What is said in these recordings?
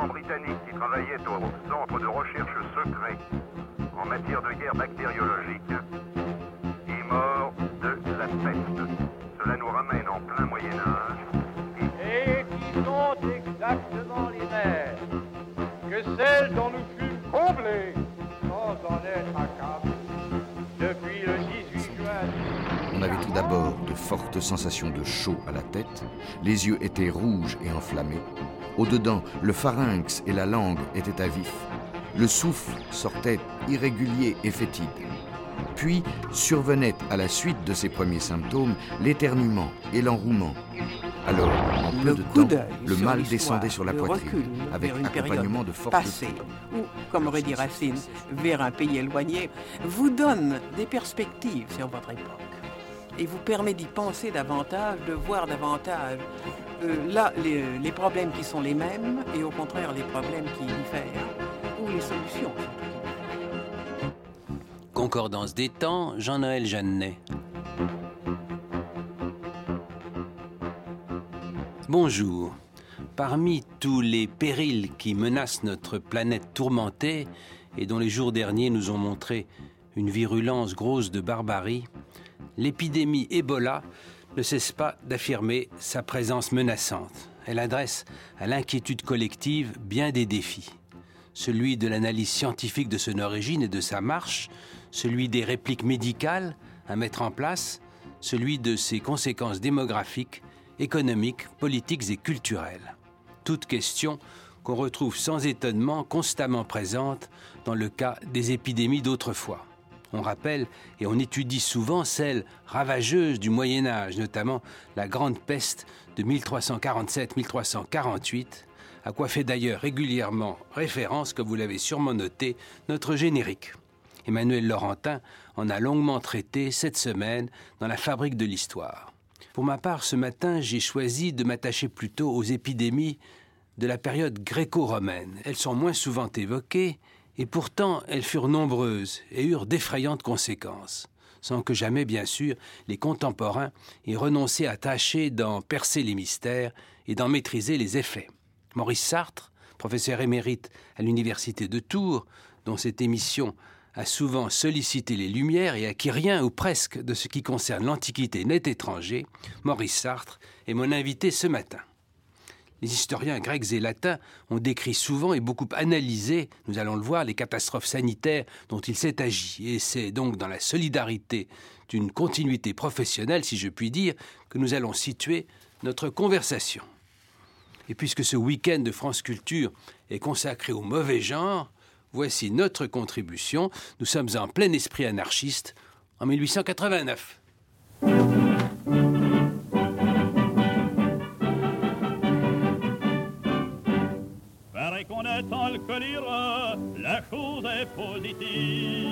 savants britanniques qui travaillaient au centre de recherche secret en matière de guerre bactériologique est mort de la peste. Cela nous ramène en plein Moyen-Âge. Et qui sont exactement les mêmes que celles dont nous fûmes comblés sans en être accablés depuis le 18 juin. On avait tout d'abord de fortes sensations de chaud à la tête, les yeux étaient rouges et enflammés, au-dedans, le pharynx et la langue étaient à vif, le souffle sortait irrégulier et fétide. Puis survenait à la suite de ces premiers symptômes l'éternuement et l'enrouement. Alors, en peu de temps, le mal descendait sur la poitrine, avec accompagnement de fortes passée, ou, comme aurait dit Racine, vers un pays éloigné, vous donne des perspectives sur votre époque et vous permet d'y penser davantage, de voir davantage là les problèmes qui sont les mêmes et au contraire les problèmes qui diffèrent, ou les solutions. Concordance des temps, Jean-Noël Jeannet. Bonjour. Parmi tous les périls qui menacent notre planète tourmentée et dont les jours derniers nous ont montré une virulence grosse de barbarie, l'épidémie Ebola ne cesse pas d'affirmer sa présence menaçante. Elle adresse à l'inquiétude collective bien des défis. Celui de l'analyse scientifique de son origine et de sa marche, celui des répliques médicales à mettre en place, celui de ses conséquences démographiques, économiques, politiques et culturelles. Toutes questions qu'on retrouve sans étonnement constamment présentes dans le cas des épidémies d'autrefois. On rappelle et on étudie souvent celles ravageuses du Moyen-Âge, notamment la Grande Peste de 1347-1348, à quoi fait d'ailleurs régulièrement référence, comme vous l'avez sûrement noté, notre générique. Emmanuel Laurentin en a longuement traité cette semaine dans La Fabrique de l'Histoire. Pour ma part, ce matin, j'ai choisi de m'attacher plutôt aux épidémies de la période gréco-romaine. Elles sont moins souvent évoquées, et pourtant elles furent nombreuses et eurent d'effrayantes conséquences, sans que jamais, bien sûr, les contemporains aient renoncé à tâcher d'en percer les mystères et d'en maîtriser les effets. Maurice Sartre, professeur émérite à l'université de Tours, dont cette émission a souvent sollicité les Lumières et à qui rien ou presque de ce qui concerne l'Antiquité n'est étranger, Maurice Sartre est mon invité ce matin. Les historiens grecs et latins ont décrit souvent et beaucoup analysé, nous allons le voir, les catastrophes sanitaires dont il s'est agi. Et c'est donc dans la solidarité d'une continuité professionnelle, si je puis dire, que nous allons situer notre conversation. Et puisque ce week-end de France Culture est consacré au mauvais genre, voici notre contribution. Nous sommes en plein esprit anarchiste en 1889. Paraît qu'on attend le choléra, la chose est positive.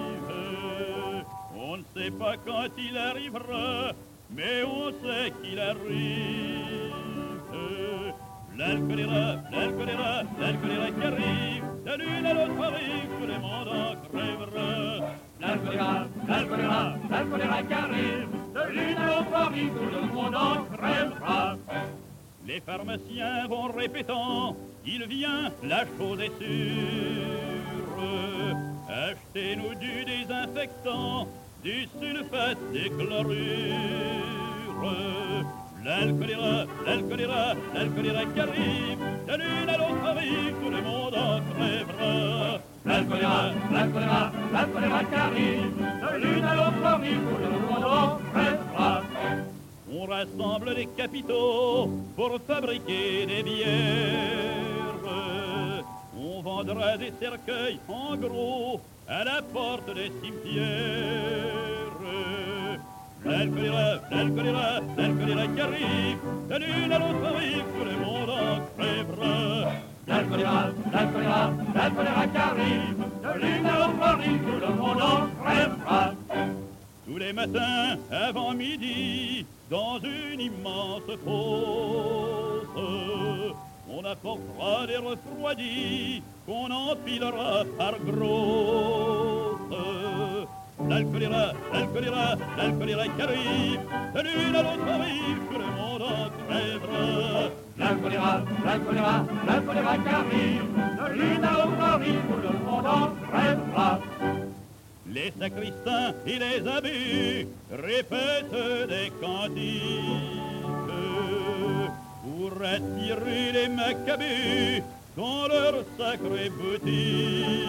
On ne sait pas quand il arrivera, mais on sait qu'il arrive. Là le choléra qui arrive, de l'une à l'autre arrive, tout le monde en crèvera. Là le choléra qui arrive, de l'une à l'autre arrive, tout le monde en crèvera. Les pharmaciens vont répétant, il vient, la chose est sûre. Achetez-nous du désinfectant, du sulfate, des chlorures. Là le choléra qui arrive, de l'une à l'autre arrive, tout le monde en crèvera. Là le choléra qui arrive, de l'une à l'autre arrive, tout le monde en crèvera. On rassemble les capitaux pour fabriquer des bières. On vendra des cercueils en gros à la porte des cimetières. Là le choléra qui arrive, de l'une à l'autre arrive, tout le monde en crèvera. Là le choléra qui arrive, de l'une à l'autre arrive, tout le monde en crèvera. Tous les matins avant midi, dans une immense fosse, on apportera des refroidis qu'on empilera par grosses. Là le choléra qui arrive, de l'une à l'autre arrive, tout le monde en crèvera. la choléra, la choléra, la choléra qui arrive, de l'une à l'autre rive, tout le monde en crèvera. Les sacristains et les abbés répètent des cantiques pour attirer les Maccabées dans leur sacrée boutique.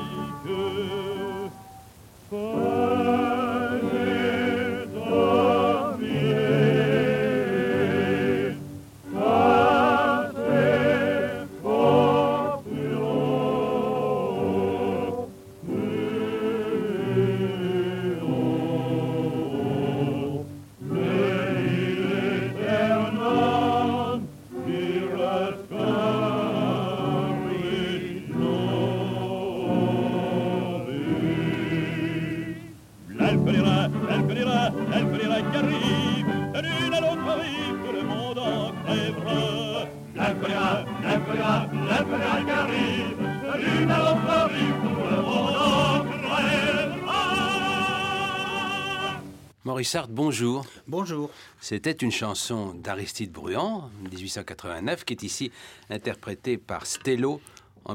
Maurice Sartre, bonjour. Bonjour. C'était une chanson d'Aristide Bruand, 1889, qui est ici interprétée par Stello en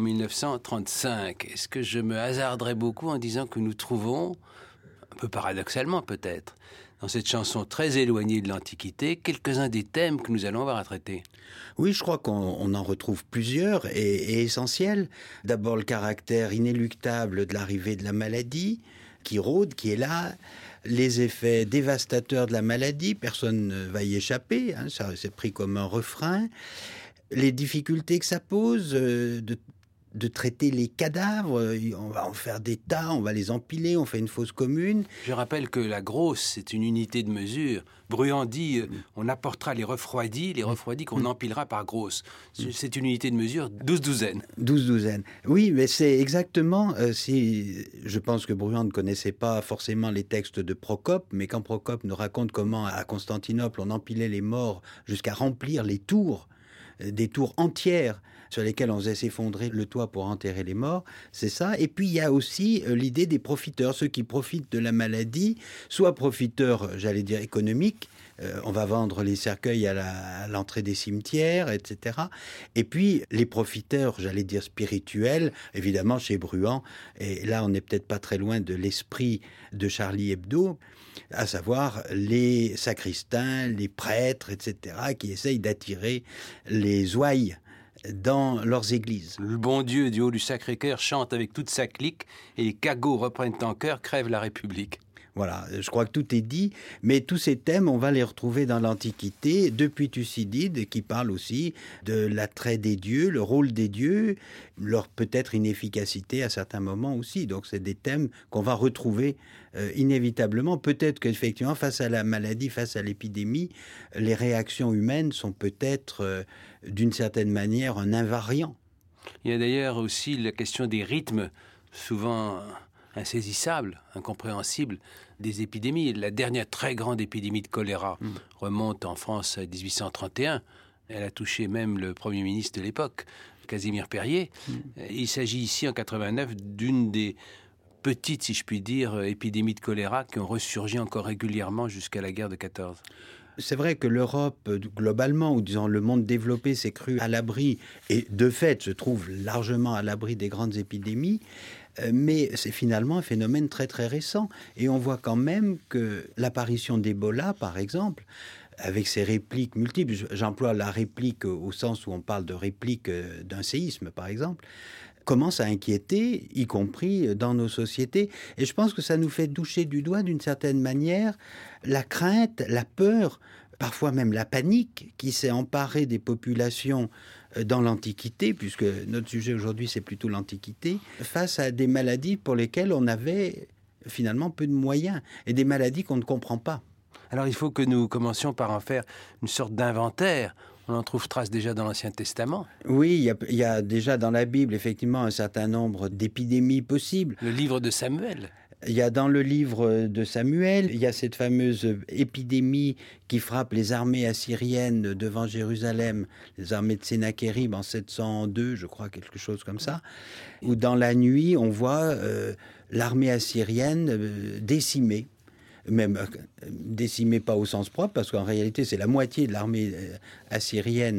1935. Est-ce que je me hasarderais beaucoup en disant que nous trouvons, un peu paradoxalement peut-être, dans cette chanson très éloignée de l'Antiquité, quelques-uns des thèmes que nous allons avoir à traiter? Oui, je crois qu'on en retrouve plusieurs et essentiels. D'abord, le caractère inéluctable de l'arrivée de la maladie, qui rôde, qui est là. Les effets dévastateurs de la maladie, personne ne va y échapper, hein, ça c'est pris comme un refrain. Les difficultés que ça pose de traiter les cadavres, on va en faire des tas, on va les empiler, on fait une fosse commune. Je rappelle que la grosse, c'est une unité de mesure. Bruand dit, on apportera les refroidis qu'on empilera par grosse. C'est une unité de mesure, 12 douzaines. 12 douzaines. Oui, mais c'est exactement, je pense que Bruand ne connaissait pas forcément les textes de Procope, mais quand Procope nous raconte comment à Constantinople on empilait les morts jusqu'à remplir les tours, des tours entières, sur lesquels on faisait s'effondrer le toit pour enterrer les morts, c'est ça. Et puis il y a aussi l'idée des profiteurs, ceux qui profitent de la maladie, soit profiteurs, j'allais dire économiques, on va vendre les cercueils à l'entrée des cimetières, etc. Et puis les profiteurs, j'allais dire spirituels, évidemment chez Bruand, et là on n'est peut-être pas très loin de l'esprit de Charlie Hebdo, à savoir les sacristains, les prêtres, etc., qui essayent d'attirer les ouailles dans leurs églises. Le bon Dieu du haut du Sacré-Cœur chante avec toute sa clique et les cagots reprennent en chœur, crève la République. Voilà, je crois que tout est dit, mais tous ces thèmes, on va les retrouver dans l'Antiquité, depuis Thucydide, qui parle aussi de l'attrait des dieux, le rôle des dieux, leur peut-être inefficacité à certains moments aussi. Donc c'est des thèmes qu'on va retrouver inévitablement. Peut-être qu'effectivement, face à la maladie, face à l'épidémie, les réactions humaines sont peut-être, d'une certaine manière, un invariant. Il y a d'ailleurs aussi la question des rythmes, souvent insaisissable, incompréhensible, des épidémies. La dernière très grande épidémie de choléra remonte en France à 1831. Elle a touché même le Premier ministre de l'époque, Casimir Périer. Il s'agit ici, en 89, d'une des petites, si je puis dire, épidémies de choléra qui ont ressurgi encore régulièrement jusqu'à la guerre de 14. C'est vrai que l'Europe, globalement, ou disons le monde développé, s'est cru à l'abri, et de fait se trouve largement à l'abri des grandes épidémies, mais c'est finalement un phénomène très très récent. Et on voit quand même que l'apparition d'Ebola, par exemple, avec ses répliques multiples, j'emploie la réplique au sens où on parle de réplique d'un séisme, par exemple, commence à inquiéter, y compris dans nos sociétés. Et je pense que ça nous fait toucher du doigt, d'une certaine manière, la crainte, la peur, parfois même la panique qui s'est emparée des populations dans l'Antiquité, puisque notre sujet aujourd'hui, c'est plutôt l'Antiquité, face à des maladies pour lesquelles on avait finalement peu de moyens, et des maladies qu'on ne comprend pas. Alors il faut que nous commencions par en faire une sorte d'inventaire. On en trouve trace déjà dans l'Ancien Testament. Oui, il y a déjà dans la Bible, effectivement, un certain nombre d'épidémies possibles. Le livre de Samuel. Il y a dans le livre de Samuel, il y a cette fameuse épidémie qui frappe les armées assyriennes devant Jérusalem, les armées de Sennachérib en 702, je crois, quelque chose comme ça, où dans la nuit, on voit l'armée assyrienne décimée. Même décimée pas au sens propre, parce qu'en réalité, c'est la moitié de l'armée assyrienne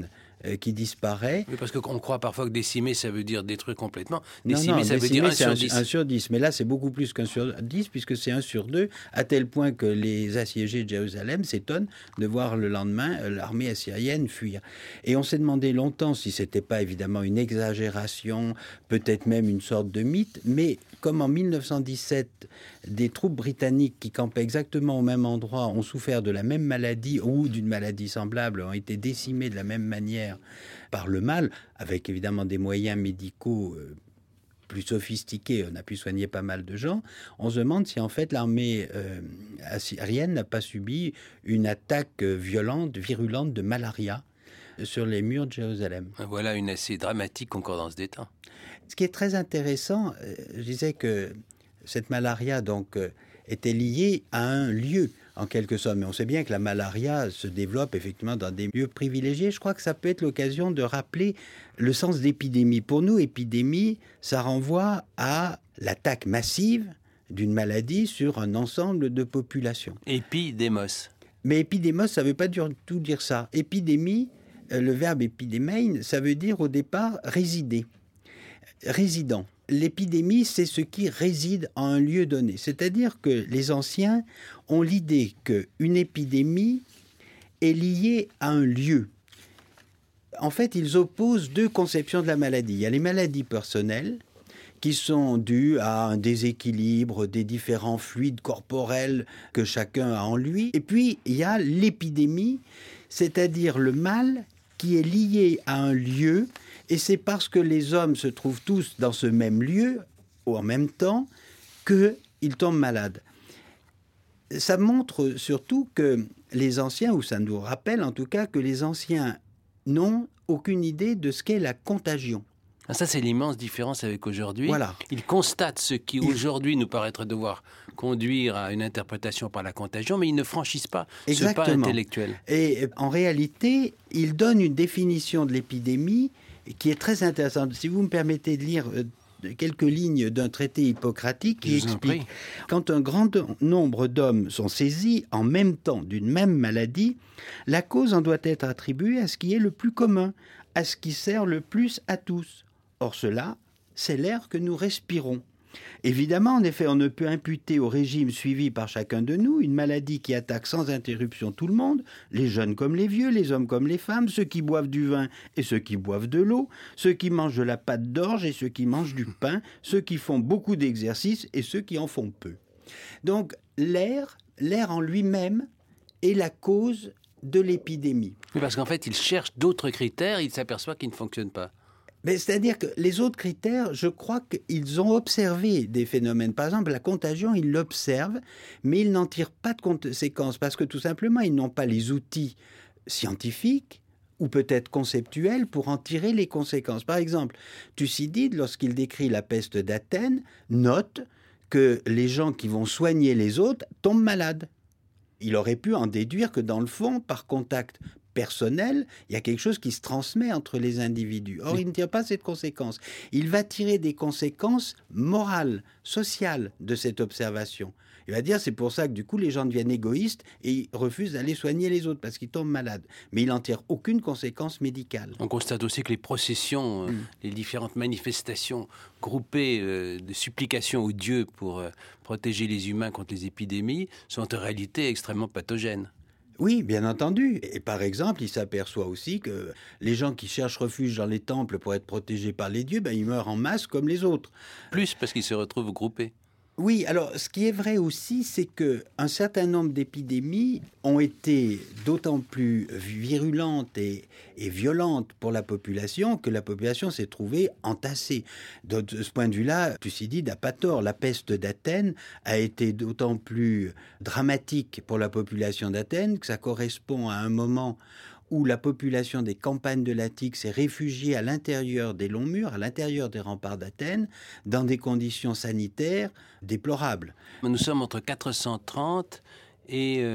qui disparaît. Oui, parce qu'on croit parfois que décimer, ça veut dire détruire complètement. Non, Décimer, ça veut dire 1 sur 10. 1 sur 10. Mais là, c'est beaucoup plus qu'1 sur 10, puisque c'est 1 sur 2, à tel point que les assiégés de Jérusalem s'étonnent de voir le lendemain l'armée assyrienne fuir. Et on s'est demandé longtemps si c'était pas évidemment une exagération, peut-être même une sorte de mythe, mais comme en 1917, des troupes britanniques qui campaient exactement au même endroit ont souffert de la même maladie ou d'une maladie semblable, ont été décimées de la même manière par le mal, avec évidemment des moyens médicaux plus sophistiqués, on a pu soigner pas mal de gens, on se demande si en fait l'armée assyrienne n'a pas subi une attaque violente, virulente de malaria sur les murs de Jérusalem. Voilà une assez dramatique concordance des temps. Ce qui est très intéressant, je disais que cette malaria donc était liée à un lieu, en quelque sorte. Mais on sait bien que la malaria se développe effectivement dans des lieux privilégiés. Je crois que ça peut être l'occasion de rappeler le sens d'épidémie. Pour nous, épidémie, ça renvoie à l'attaque massive d'une maladie sur un ensemble de populations. Épidémos. Mais épidémos, ça ne veut pas tout dire ça. Épidémie, le verbe épidémein, ça veut dire au départ résider, résident. L'épidémie, c'est ce qui réside en un lieu donné. C'est-à-dire que les anciens ont l'idée qu'une épidémie est liée à un lieu. En fait, ils opposent deux conceptions de la maladie. Il y a les maladies personnelles qui sont dues à un déséquilibre des différents fluides corporels que chacun a en lui. Et puis, il y a l'épidémie, c'est-à-dire le mal qui est lié à un lieu. Et c'est parce que les hommes se trouvent tous dans ce même lieu, ou en même temps, qu'ils tombent malades. Ça montre surtout que les anciens, ou ça nous rappelle en tout cas, que les anciens n'ont aucune idée de ce qu'est la contagion. Ça, c'est l'immense différence avec aujourd'hui. Voilà. Ils constatent ce qui, aujourd'hui, nous paraîtrait devoir conduire à une interprétation par la contagion, mais ils ne franchissent pas ce pas intellectuel. Et en réalité, ils donnent une définition de l'épidémie qui est très intéressante. Si vous me permettez de lire quelques lignes d'un traité hippocratique qui explique « Quand un grand nombre d'hommes sont saisis en même temps d'une même maladie, la cause en doit être attribuée à ce qui est le plus commun, à ce qui sert le plus à tous. Or cela, c'est l'air que nous respirons. » Évidemment, en effet, on ne peut imputer au régime suivi par chacun de nous une maladie qui attaque sans interruption tout le monde, les jeunes comme les vieux, les hommes comme les femmes, ceux qui boivent du vin et ceux qui boivent de l'eau, ceux qui mangent de la pâte d'orge et ceux qui mangent du pain, ceux qui font beaucoup d'exercices et ceux qui en font peu. Donc l'air en lui-même est la cause de l'épidémie. Oui, parce qu'en fait, il cherche d'autres critères, il s'aperçoit qu'ils ne fonctionnent pas. Mais c'est-à-dire que les autres critères, je crois qu'ils ont observé des phénomènes. Par exemple, la contagion, ils l'observent, mais ils n'en tirent pas de conséquences parce que tout simplement, ils n'ont pas les outils scientifiques ou peut-être conceptuels pour en tirer les conséquences. Par exemple, Thucydide, lorsqu'il décrit la peste d'Athènes, note que les gens qui vont soigner les autres tombent malades. Il aurait pu en déduire que dans le fond, par contact personnel, il y a quelque chose qui se transmet entre les individus. Or, il ne tire pas cette conséquence. Il va tirer des conséquences morales, sociales de cette observation. Il va dire, c'est pour ça que du coup, les gens deviennent égoïstes et ils refusent d'aller soigner les autres parce qu'ils tombent malades. Mais il n'en tire aucune conséquence médicale. On constate aussi que les processions, les différentes manifestations groupées de supplications aux dieux pour protéger les humains contre les épidémies sont en réalité extrêmement pathogènes. Oui, bien entendu. Et par exemple, il s'aperçoit aussi que les gens qui cherchent refuge dans les temples pour être protégés par les dieux, ils meurent en masse comme les autres. Plus parce qu'ils se retrouvent groupés. Oui, alors ce qui est vrai aussi, c'est qu'un certain nombre d'épidémies ont été d'autant plus virulentes et violentes pour la population que la population s'est trouvée entassée. De ce point de vue-là, Thucydide n'a pas tort. La peste d'Athènes a été d'autant plus dramatique pour la population d'Athènes que ça correspond à un moment où la population des campagnes de l'Attique s'est réfugiée à l'intérieur des longs murs, à l'intérieur des remparts d'Athènes, dans des conditions sanitaires déplorables. Nous sommes entre 430 et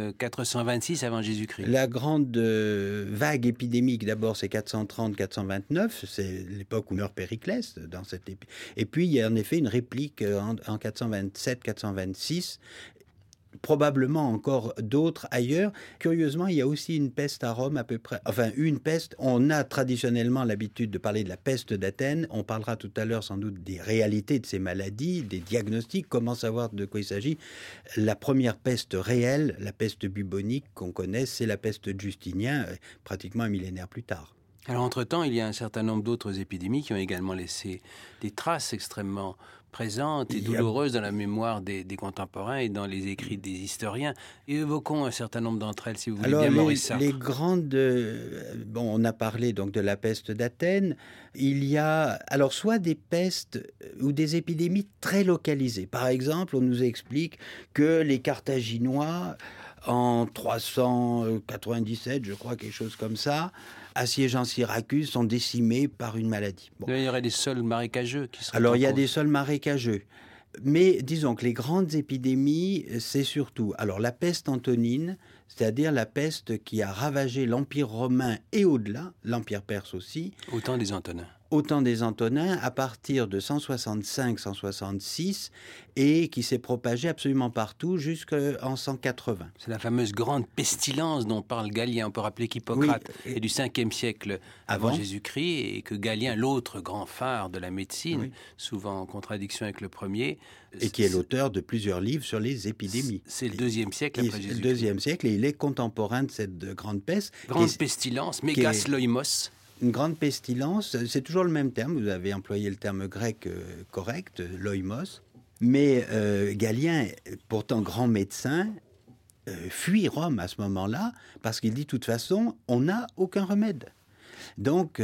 426 avant Jésus-Christ. La grande vague épidémique, d'abord, c'est 430-429, c'est l'époque où meurt Périclès. Et puis, il y a en effet une réplique en 427-426, probablement encore d'autres ailleurs. Curieusement, il y a aussi une peste à Rome à peu près, enfin une peste. On a traditionnellement l'habitude de parler de la peste d'Athènes. On parlera tout à l'heure sans doute des réalités de ces maladies, des diagnostics, comment savoir de quoi il s'agit. La première peste réelle, la peste bubonique qu'on connaît, c'est la peste de Justinien, pratiquement un millénaire plus tard. Alors, entre-temps, il y a un certain nombre d'autres épidémies qui ont également laissé des traces extrêmement présentes et douloureuses dans la mémoire des contemporains et dans les écrits des historiens. Et évoquons un certain nombre d'entre elles, si vous voulez bien, Maurice Sartre. Les grandes... on a parlé donc de la peste d'Athènes. Il y a alors soit des pestes ou des épidémies très localisées. Par exemple, on nous explique que les Carthaginois, en 397, je crois, quelque chose comme ça, assiégeant Syracuse, sont décimés par une maladie. Bon. Il y aurait des sols marécageux qui seraient... Alors, il y a des sols marécageux. Mais disons que les grandes épidémies, c'est surtout alors la peste antonine, c'est-à-dire la peste qui a ravagé l'Empire romain et au-delà, l'Empire perse aussi. Au temps des Antonins. Au temps des Antonins, à partir de 165-166, et qui s'est propagée absolument partout jusqu'en 180. C'est la fameuse grande pestilence dont parle Galien. On peut rappeler qu'Hippocrate est du 5e siècle avant Jésus-Christ, et que Galien, l'autre grand phare de la médecine, souvent en contradiction avec le premier... Et qui est l'auteur de plusieurs livres sur les épidémies. C'est le 2e siècle après Jésus-Christ. Le 2e siècle, et il est contemporain de cette grande peste. Grande pestilence, mégasloïmos. Une grande pestilence, c'est toujours le même terme, vous avez employé le terme grec correct, loïmos, mais Galien, pourtant grand médecin, fuit Rome à ce moment-là, parce qu'il dit de toute façon, on n'a aucun remède. Donc,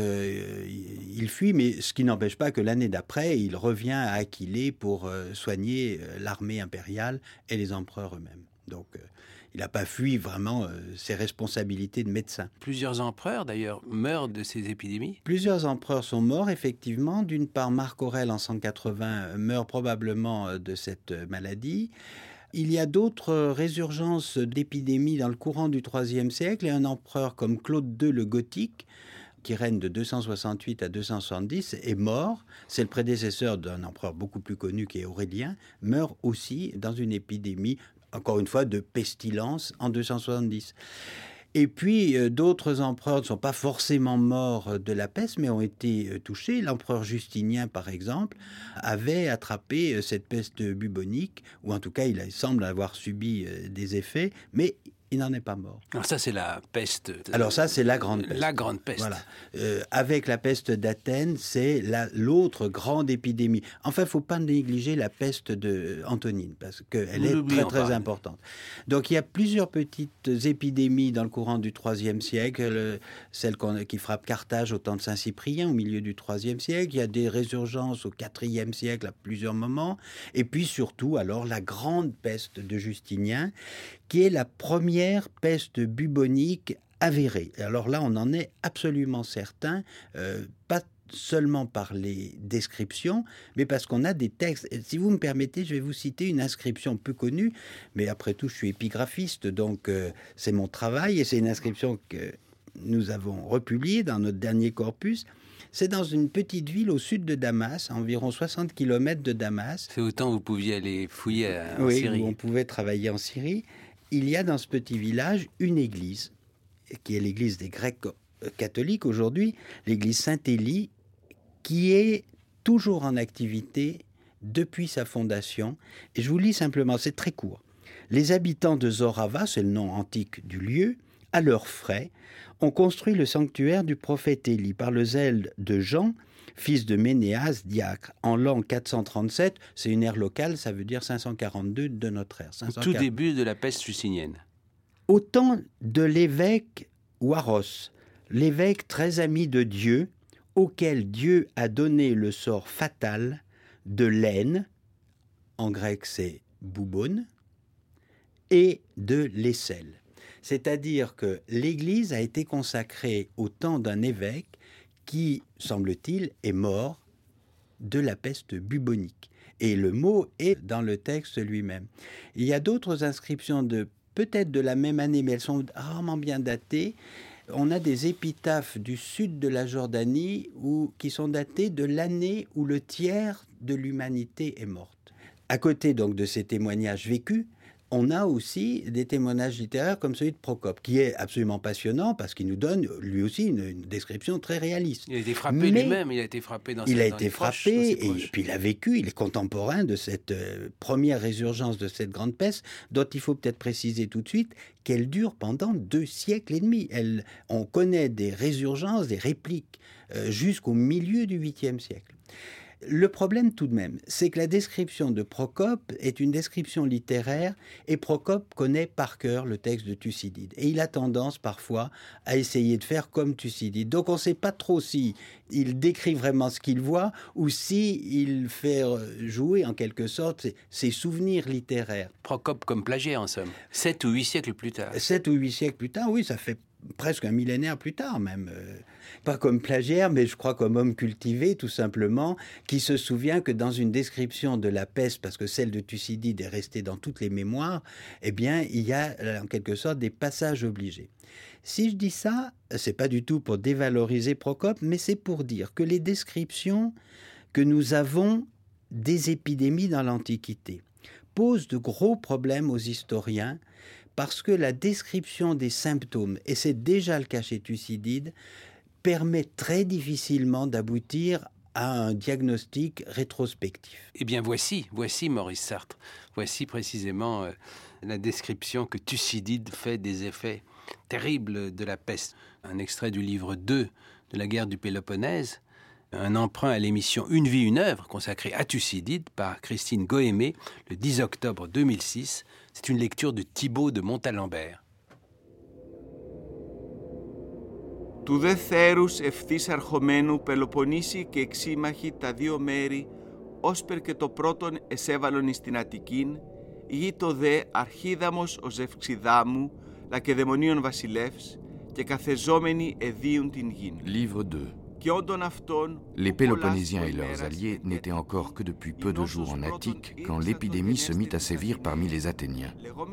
il fuit, mais ce qui n'empêche pas que l'année d'après, il revient à Aquilée pour soigner l'armée impériale et les empereurs eux-mêmes. Donc, il n'a pas fui vraiment ses responsabilités de médecin. Plusieurs empereurs, d'ailleurs, meurent de ces épidémies. Plusieurs empereurs sont morts, effectivement. D'une part, Marc Aurèle, en 180, meurt probablement de cette maladie. Il y a d'autres résurgences d'épidémies dans le courant du IIIe siècle, et un empereur comme Claude II le Gothique, qui règne de 268 à 270, est mort. C'est le prédécesseur d'un empereur beaucoup plus connu qui est Aurélien, meurt aussi dans une épidémie, encore une fois, de pestilence en 270. Et puis, d'autres empereurs ne sont pas forcément morts de la peste, mais ont été touchés. L'empereur Justinien, par exemple, avait attrapé cette peste bubonique, ou en tout cas, il semble avoir subi des effets, mais il n'en est pas mort. Alors ça, c'est la peste. Alors ça, c'est la grande peste. La grande peste. Voilà. Avec la peste d'Athènes, c'est l'autre grande épidémie. Enfin, il ne faut pas négliger la peste d'Antonine, parce qu'elle est très, très importante. Donc, il y a plusieurs petites épidémies dans le courant du IIIe siècle. Celle qui frappe Carthage au temps de Saint-Cyprien, au milieu du IIIe siècle. Il y a des résurgences au IVe siècle à plusieurs moments. Et puis, surtout, alors, la grande peste de Justinien, qui est la première peste bubonique avérée. Alors là, on en est absolument certain, pas seulement par les descriptions, mais parce qu'on a des textes. Et si vous me permettez, je vais vous citer une inscription peu connue, mais après tout, je suis épigraphiste, donc c'est mon travail, et c'est une inscription que nous avons republiée dans notre dernier corpus. C'est dans une petite ville au sud de Damas, à environ 60 km de Damas. C'est autant vous pouviez aller fouiller en Syrie. Oui, on pouvait travailler en Syrie. Il y a dans ce petit village une église, qui est l'église des Grecs catholiques aujourd'hui, l'église Saint-Élie, qui est toujours en activité depuis sa fondation. Et je vous lis simplement, c'est très court. Les habitants de Zorava, c'est le nom antique du lieu, à leurs frais, ont construit le sanctuaire du prophète Élie par le zèle de Jean, fils de Ménéas, diacre, en l'an 437. C'est une ère locale, ça veut dire 542 de notre ère. Tout début de la peste justinienne. Au temps de l'évêque Ouaros, l'évêque très ami de Dieu, auquel Dieu a donné le sort fatal de l'aine, en grec c'est boubone, et de l'aisselle. C'est-à-dire que l'Église a été consacrée au temps d'un évêque qui, semble-t-il, est mort de la peste bubonique. Et le mot est dans le texte lui-même. Il y a d'autres inscriptions peut-être de la même année, mais elles sont rarement bien datées. On a des épitaphes du sud de la Jordanie qui sont datées de l'année où le tiers de l'humanité est morte. À côté donc de ces témoignages vécus, on a aussi des témoignages littéraires comme celui de Procope, qui est absolument passionnant parce qu'il nous donne lui aussi une description très réaliste. Il a été frappé lui-même, il a été frappé dans ses proches. Il a été frappé, et puis il a vécu, il est contemporain de cette première résurgence de cette grande peste, dont il faut peut-être préciser tout de suite qu'elle dure pendant 2 siècles et demi. On connaît des résurgences, des répliques, jusqu'au milieu du 8e siècle. Le problème tout de même, c'est que la description de Procope est une description littéraire et Procope connaît par cœur le texte de Thucydide. Et il a tendance parfois à essayer de faire comme Thucydide. Donc on ne sait pas trop si il décrit vraiment ce qu'il voit ou si il fait jouer en quelque sorte ses souvenirs littéraires. Procope comme plagiat en somme. 7 ou 8 siècles plus tard. 7 ou 8 siècles plus tard, oui, ça fait presque un millénaire plus tard même. Pas comme plagiaire, mais je crois comme homme cultivé, tout simplement, qui se souvient que dans une description de la peste, parce que celle de Thucydide est restée dans toutes les mémoires, eh bien, il y a en quelque sorte des passages obligés. Si je dis ça, c'est pas du tout pour dévaloriser Procope, mais c'est pour dire que les descriptions que nous avons des épidémies dans l'Antiquité posent de gros problèmes aux historiens, parce que la description des symptômes, et c'est déjà le cas chez Thucydide, permet très difficilement d'aboutir à un diagnostic rétrospectif. Eh bien voici Maurice Sartre, voici précisément la description que Thucydide fait des effets terribles de la peste. Un extrait du livre 2 de la guerre du Péloponnèse, un emprunt à l'émission Une vie, une œuvre, consacrée à Thucydide par Christine Goémé, le 10 octobre 2006. C'est une lecture de Thibaut de Montalembert. Του δε θέρους ευθύς αρχομένου Πελοποννήσι και εξήμαχοι τα 2 μέρη, όσπερ και το πρώτον εσέβαλον εις την Αττικήν, γη το δε αρχίδαμος ο Ζευξιδάμου, λακεδαιμονίων βασιλεύς, και καθεζόμενοι εδίουν την γην. Livre 2. Les Péloponnésiens et leurs alliés n'étaient encore que depuis peu de jours en Attique quand l'épidémie se mit à sévir parmi les Athéniens.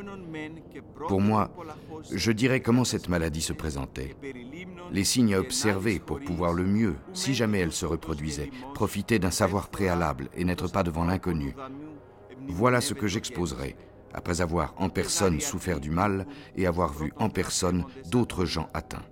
Pour moi, je dirais comment cette maladie se présentait. Les signes à observer pour pouvoir le mieux, si jamais elle se reproduisait, profiter d'un savoir préalable et n'être pas devant l'inconnu. Voilà ce que j'exposerai, après avoir en personne souffert du mal et avoir vu en personne d'autres gens atteints.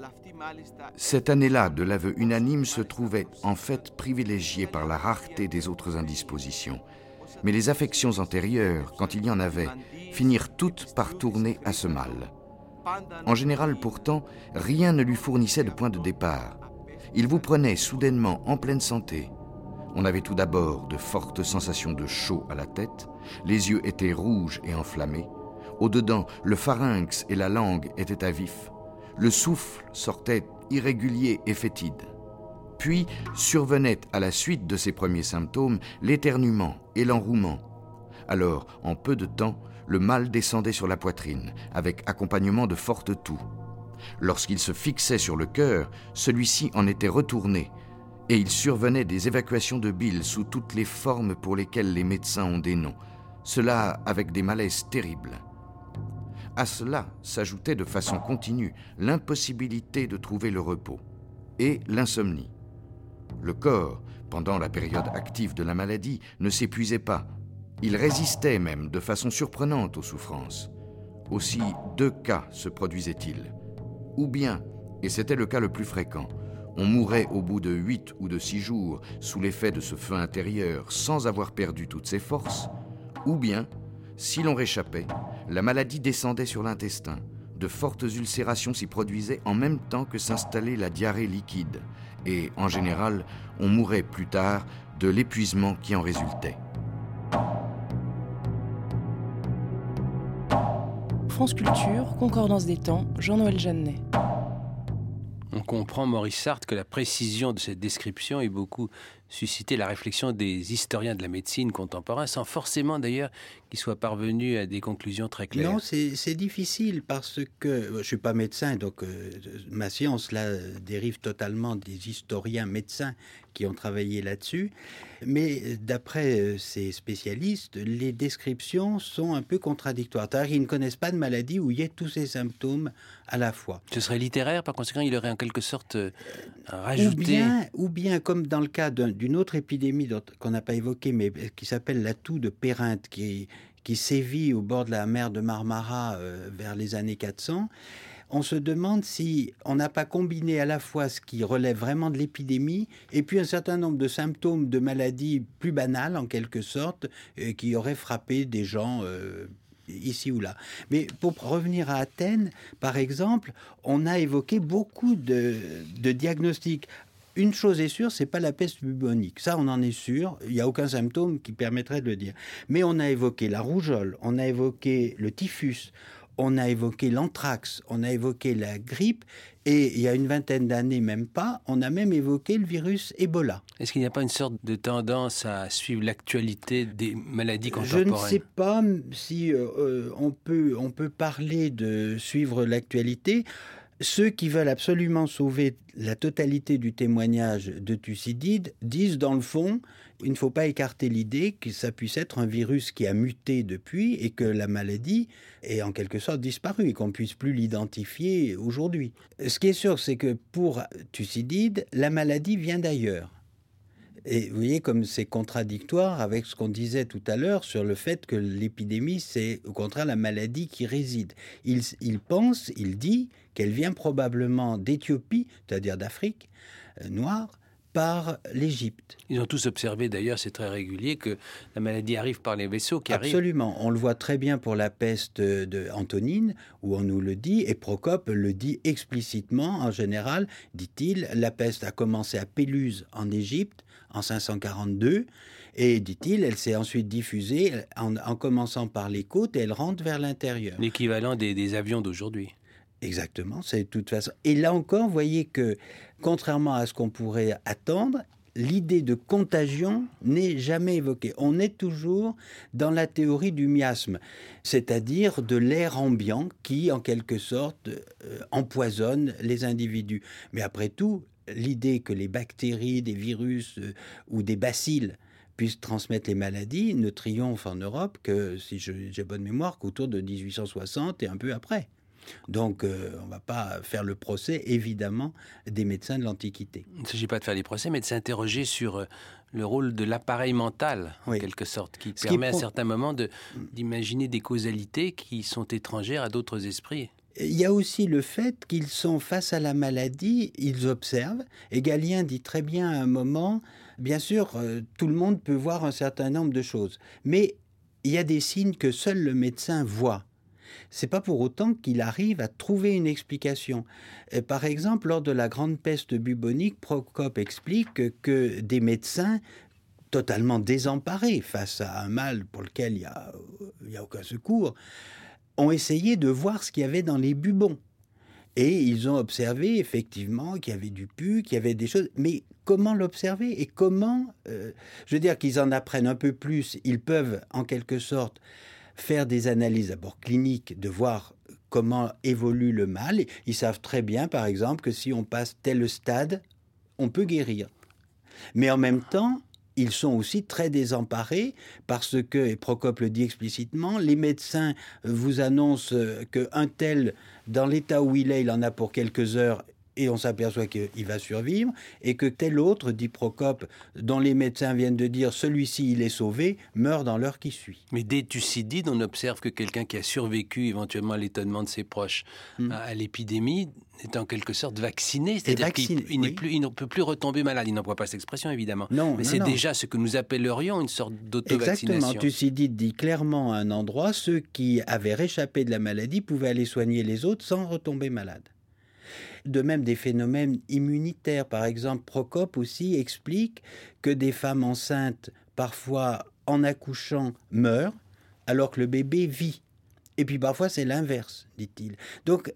Cette année-là de l'aveu unanime se trouvait en fait privilégiée par la rareté des autres indispositions. Mais les affections antérieures, quand il y en avait, finirent toutes par tourner à ce mal. En général, pourtant, rien ne lui fournissait de point de départ. Il vous prenait soudainement en pleine santé. On avait tout d'abord de fortes sensations de chaud à la tête, les yeux étaient rouges et enflammés, au-dedans, le pharynx et la langue étaient à vif. Le souffle sortait irrégulier et fétide. Puis survenait à la suite de ces premiers symptômes l'éternuement et l'enrouement. Alors, en peu de temps, le mal descendait sur la poitrine, avec accompagnement de fortes toux. Lorsqu'il se fixait sur le cœur, celui-ci en était retourné, et il survenait des évacuations de bile sous toutes les formes pour lesquelles les médecins ont des noms, cela avec des malaises terribles. À cela s'ajoutait de façon continue l'impossibilité de trouver le repos et l'insomnie. Le corps, pendant la période active de la maladie, ne s'épuisait pas. Il résistait même de façon surprenante aux souffrances. Aussi 2 cas se produisaient-ils. Ou bien, et c'était le cas le plus fréquent, on mourait au bout de 8 ou de 6 jours sous l'effet de ce feu intérieur sans avoir perdu toutes ses forces, ou bien, si l'on réchappait, la maladie descendait sur l'intestin. De fortes ulcérations s'y produisaient en même temps que s'installait la diarrhée liquide. Et, en général, on mourait plus tard de l'épuisement qui en résultait. France Culture, Concordance des temps, Jean-Noël Jeannet. On comprend, Maurice Sartre, que la précision de cette description ait beaucoup suscité la réflexion des historiens de la médecine contemporains, sans forcément d'ailleurs qu'ils soient parvenus à des conclusions très claires. Non, c'est difficile parce que je ne suis pas médecin, donc ma science là dérive totalement des historiens médecins qui ont travaillé là-dessus. Mais d'après ces spécialistes, les descriptions sont un peu contradictoires. C'est-à-dire qu'ils ne connaissent pas de maladie où il y ait tous ces symptômes à la fois. Ce serait littéraire, par conséquent, il aurait en quelque sorte rajouté... Ou bien, comme dans le cas d'une autre épidémie qu'on n'a pas évoquée, mais qui s'appelle la toux de Périnthe, qui qui sévit au bord de la mer de Marmara vers les années 400, on se demande si on n'a pas combiné à la fois ce qui relève vraiment de l'épidémie et puis un certain nombre de symptômes de maladies plus banales, en quelque sorte, qui auraient frappé des gens ici ou là. Mais pour revenir à Athènes, par exemple, on a évoqué beaucoup de diagnostics. Une chose est sûre, c'est pas la peste bubonique. Ça, on en est sûr. Il n'y a aucun symptôme qui permettrait de le dire. Mais on a évoqué la rougeole, on a évoqué le typhus, on a évoqué l'anthrax, on a évoqué la grippe, et il y a une vingtaine d'années, même pas, on a même évoqué le virus Ebola. Est-ce qu'il n'y a pas une sorte de tendance à suivre l'actualité des maladies contemporaines ? Je ne sais pas si on peut parler de suivre l'actualité. Ceux qui veulent absolument sauver la totalité du témoignage de Thucydide disent, dans le fond, il ne faut pas écarter l'idée que ça puisse être un virus qui a muté depuis et que la maladie est en quelque sorte disparue et qu'on ne puisse plus l'identifier aujourd'hui. Ce qui est sûr, c'est que pour Thucydide, la maladie vient d'ailleurs. Et vous voyez comme c'est contradictoire avec ce qu'on disait tout à l'heure sur le fait que l'épidémie, c'est au contraire la maladie qui réside. Il dit qu'elle vient probablement d'Éthiopie, c'est-à-dire d'Afrique noire, par l'Égypte. Ils ont tous observé d'ailleurs, c'est très régulier, que la maladie arrive par les vaisseaux qui arrivent. Absolument. On le voit très bien pour la peste de Antonine, où on nous le dit, et Procope le dit explicitement. En général, dit-il, la peste a commencé à Péluse en Égypte en 542, et dit-il, elle s'est ensuite diffusée en commençant par les côtes et elle rentre vers l'intérieur. L'équivalent des avions d'aujourd'hui. Exactement, c'est de toute façon. Et là encore, vous voyez que, contrairement à ce qu'on pourrait attendre, l'idée de contagion n'est jamais évoquée. On est toujours dans la théorie du miasme, c'est-à-dire de l'air ambiant qui, en quelque sorte, empoisonne les individus. Mais après tout, l'idée que les bactéries, des virus ou des bacilles puissent transmettre les maladies ne triomphe en Europe que, si j'ai bonne mémoire, qu'autour de 1860 et un peu après. Donc, on ne va pas faire le procès, évidemment, des médecins de l'Antiquité. Il ne s'agit pas de faire des procès, mais de s'interroger sur le rôle de l'appareil mental, en quelque sorte, qui permet à certains moments d'imaginer des causalités qui sont étrangères à d'autres esprits. Il y a aussi le fait qu'ils sont face à la maladie, ils observent. Et Galien dit très bien à un moment, bien sûr, tout le monde peut voir un certain nombre de choses, mais il y a des signes que seul le médecin voit. C'est pas pour autant qu'il arrive à trouver une explication. Par exemple, lors de la grande peste bubonique, Procope explique que des médecins totalement désemparés face à un mal pour lequel il y a aucun secours, ont essayé de voir ce qu'il y avait dans les bubons. Et ils ont observé effectivement qu'il y avait du pus, qu'il y avait des choses. Mais comment l'observer et comment, je veux dire qu'ils en apprennent un peu plus, ils peuvent en quelque sorte faire des analyses d'abord cliniques, de voir comment évolue le mal. Ils savent très bien, par exemple, que si on passe tel stade, on peut guérir. Mais en même temps, ils sont aussi très désemparés parce que, et Procope le dit explicitement, les médecins vous annoncent qu'un tel, dans l'état où il est, il en a pour quelques heures et on s'aperçoit qu'il va survivre, et que tel autre, dit Procope, dont les médecins viennent de dire « celui-ci, il est sauvé », meurt dans l'heure qui suit. Mais dès Thucydide, on observe que quelqu'un qui a survécu éventuellement à l'étonnement de ses proches à l'épidémie est en quelque sorte vacciné, c'est-à-dire qu'il ne peut plus retomber malade. Il n'emploie pas cette expression, évidemment. Mais c'est déjà ce que nous appellerions une sorte d'auto-vaccination. Exactement. Thucydide dit clairement à un endroit, ceux qui avaient réchappé de la maladie pouvaient aller soigner les autres sans retomber malades. De même, des phénomènes immunitaires. Par exemple, Procope aussi explique que des femmes enceintes, parfois en accouchant, meurent, alors que le bébé vit. Et puis parfois, c'est l'inverse, dit-il. Donc,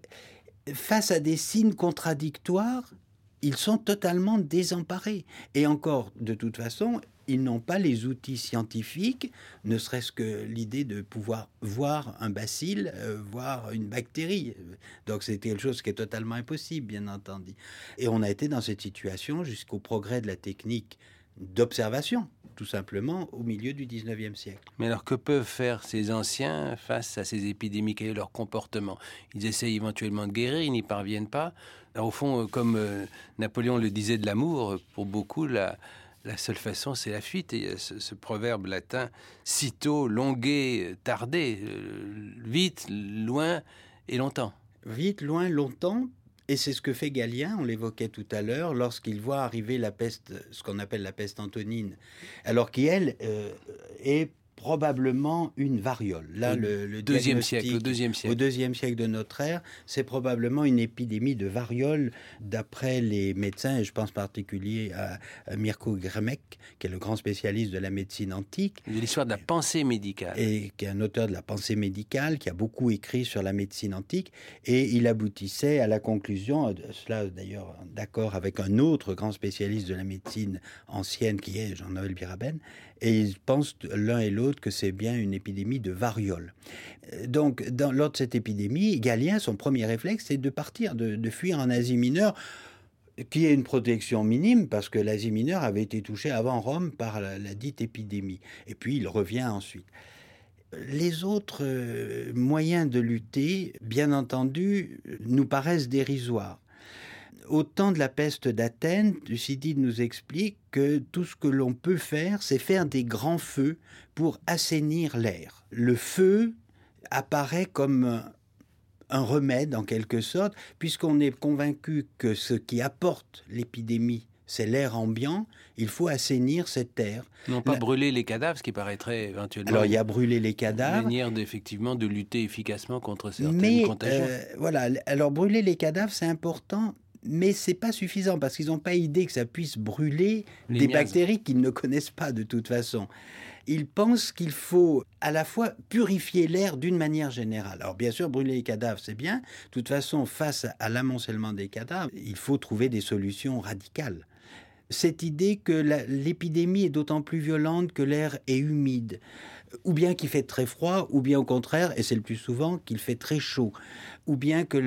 face à des signes contradictoires, ils sont totalement désemparés. Et encore, de toute façon, ils n'ont pas les outils scientifiques, ne serait-ce que l'idée de pouvoir voir un bacille, voir une bactérie. Donc c'est quelque chose qui est totalement impossible, bien entendu. Et on a été dans cette situation jusqu'au progrès de la technique d'observation, tout simplement, au milieu du 19e siècle. Mais alors, que peuvent faire ces anciens face à ces épidémies? Quel est leur comportement? Ils essayent éventuellement de guérir, ils n'y parviennent pas. Alors, au fond, comme Napoléon le disait de l'amour, pour beaucoup, La seule façon, c'est la fuite. Et il y a ce proverbe latin, sitôt, longué, tardé, vite, loin et longtemps. Vite, loin, longtemps. Et c'est ce que fait Galien, on l'évoquait tout à l'heure, lorsqu'il voit arriver la peste, ce qu'on appelle la peste antonine, alors qui, elle, est probablement une variole. Là, le deuxième siècle, au deuxième siècle de notre ère, c'est probablement une épidémie de variole, d'après les médecins, et je pense en particulier à Mirko Grmek, qui est le grand spécialiste de la médecine antique. De l'histoire de la pensée médicale. Et qui est un auteur de la pensée médicale, qui a beaucoup écrit sur la médecine antique, et il aboutissait à la conclusion, cela d'ailleurs d'accord avec un autre grand spécialiste de la médecine ancienne, qui est Jean-Noël Biraben, et ils pensent l'un et l'autre que c'est bien une épidémie de variole. Donc, lors de cette épidémie, Galien, son premier réflexe, c'est de partir, de fuir en Asie mineure, qui est une protection minime, parce que l'Asie mineure avait été touchée avant Rome par la dite épidémie. Et puis, il revient ensuite. Les autres moyens de lutter, bien entendu, nous paraissent dérisoires. Au temps de la peste d'Athènes, Thucydide nous explique que tout ce que l'on peut faire, c'est faire des grands feux pour assainir l'air. Le feu apparaît comme un remède, en quelque sorte, puisqu'on est convaincu que ce qui apporte l'épidémie, c'est l'air ambiant, il faut assainir cet air. Non pas brûler les cadavres, ce qui paraîtrait éventuellement... Alors, il y a brûler les cadavres. Une manière effectivement de lutter efficacement contre certaines contagions. Voilà, alors brûler les cadavres, c'est important, mais c'est pas suffisant, parce qu'ils n'ont pas idée que ça puisse brûler des bactéries qu'ils ne connaissent pas de toute façon. Ils pensent qu'il faut à la fois purifier l'air d'une manière générale. Alors bien sûr, brûler les cadavres, c'est bien. De toute façon, face à l'amoncellement des cadavres, il faut trouver des solutions radicales. Cette idée que l'épidémie est d'autant plus violente que l'air est humide, ou bien qu'il fait très froid, ou bien au contraire, et c'est le plus souvent, qu'il fait très chaud, ou bien que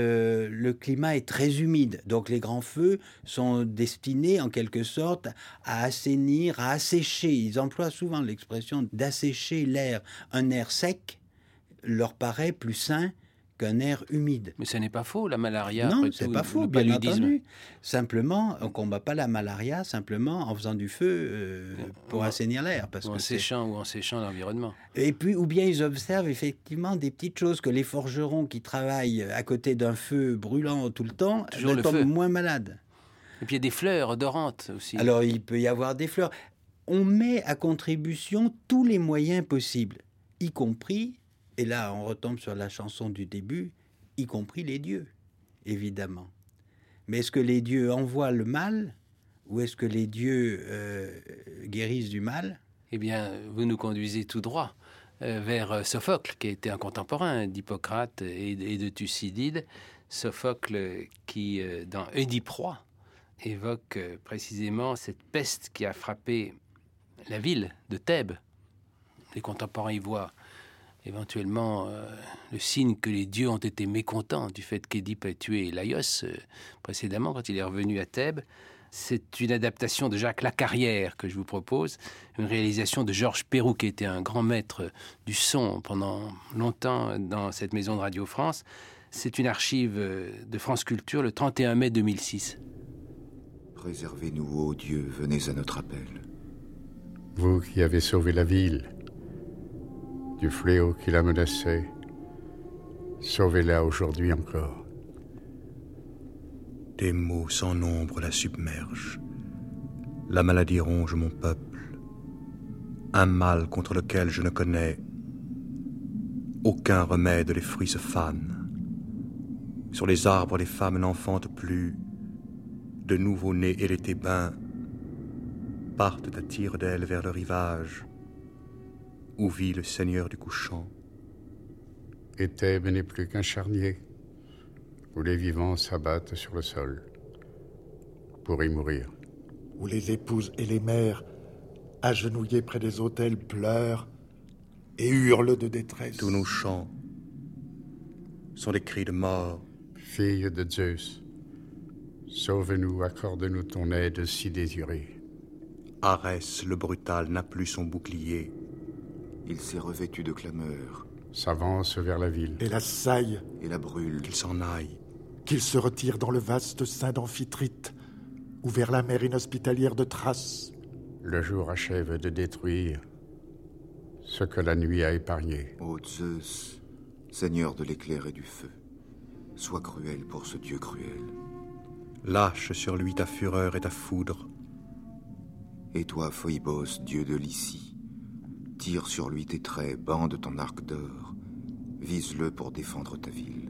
le climat est très humide. Donc les grands feux sont destinés en quelque sorte à assainir, à assécher. Ils emploient souvent l'expression d'assécher l'air. Un air sec leur paraît plus sain qu'un air humide. Mais ce n'est pas faux, la malaria. Non, c'est pas faux, bien entendu. Simplement, on ne combat pas la malaria simplement en faisant du feu pour assainir l'air. Ou en séchant l'environnement. Et puis, ou bien ils observent effectivement des petites choses, que les forgerons qui travaillent à côté d'un feu brûlant tout le temps tombent moins malades. Et puis il y a des fleurs odorantes aussi. Alors il peut y avoir des fleurs. On met à contribution tous les moyens possibles, y compris... Et là, on retombe sur la chanson du début, y compris les dieux, évidemment. Mais est-ce que les dieux envoient le mal ou est-ce que les dieux guérissent du mal ? Eh bien, vous nous conduisez tout droit vers Sophocle, qui était un contemporain d'Hippocrate et de Thucydide. Sophocle qui, dans Oedipe-Roi, évoque précisément cette peste qui a frappé la ville de Thèbes. Les contemporains y voient éventuellement le signe que les dieux ont été mécontents du fait qu'Édipe ait tué Laios précédemment quand il est revenu à Thèbes. C'est une adaptation de Jacques Lacarrière que je vous propose, une réalisation de Georges Perroux qui était un grand maître du son pendant longtemps dans cette maison de Radio France. C'est une archive de France Culture le 31 mai 2006. Préservez-nous, ô Dieu, venez à notre appel. Vous qui avez sauvé la ville du fléau qui la menaçait, sauvez-la aujourd'hui encore. Des maux sans nombre la submergent. La maladie ronge mon peuple. Un mal contre lequel je ne connais aucun remède, les fruits se fanent. Sur les arbres, les femmes n'enfantent plus. De nouveau-nés et les Thébains partent à tire d'aile vers le rivage, où vit le Seigneur du couchant. Et Thèbes n'est plus qu'un charnier, où les vivants s'abattent sur le sol, pour y mourir. Où les épouses et les mères, agenouillées près des autels, pleurent et hurlent de détresse. Tous nos chants sont des cris de mort. Fille de Zeus, sauve-nous, accorde-nous ton aide si désirée. Arès, le brutal, n'a plus son bouclier. Il s'est revêtu de clameur. S'avance vers la ville. Et l'assaille. Et la brûle. Qu'il s'en aille. Qu'il se retire dans le vaste sein d'Amphitrite, ou vers la mer inhospitalière de Thrace. Le jour achève de détruire ce que la nuit a épargné. Ô Zeus, seigneur de l'éclair et du feu, sois cruel pour ce dieu cruel. Lâche sur lui ta fureur et ta foudre. Et toi, Phoebos, dieu de Lycie, tire sur lui tes traits, bande ton arc d'or, vise-le pour défendre ta ville.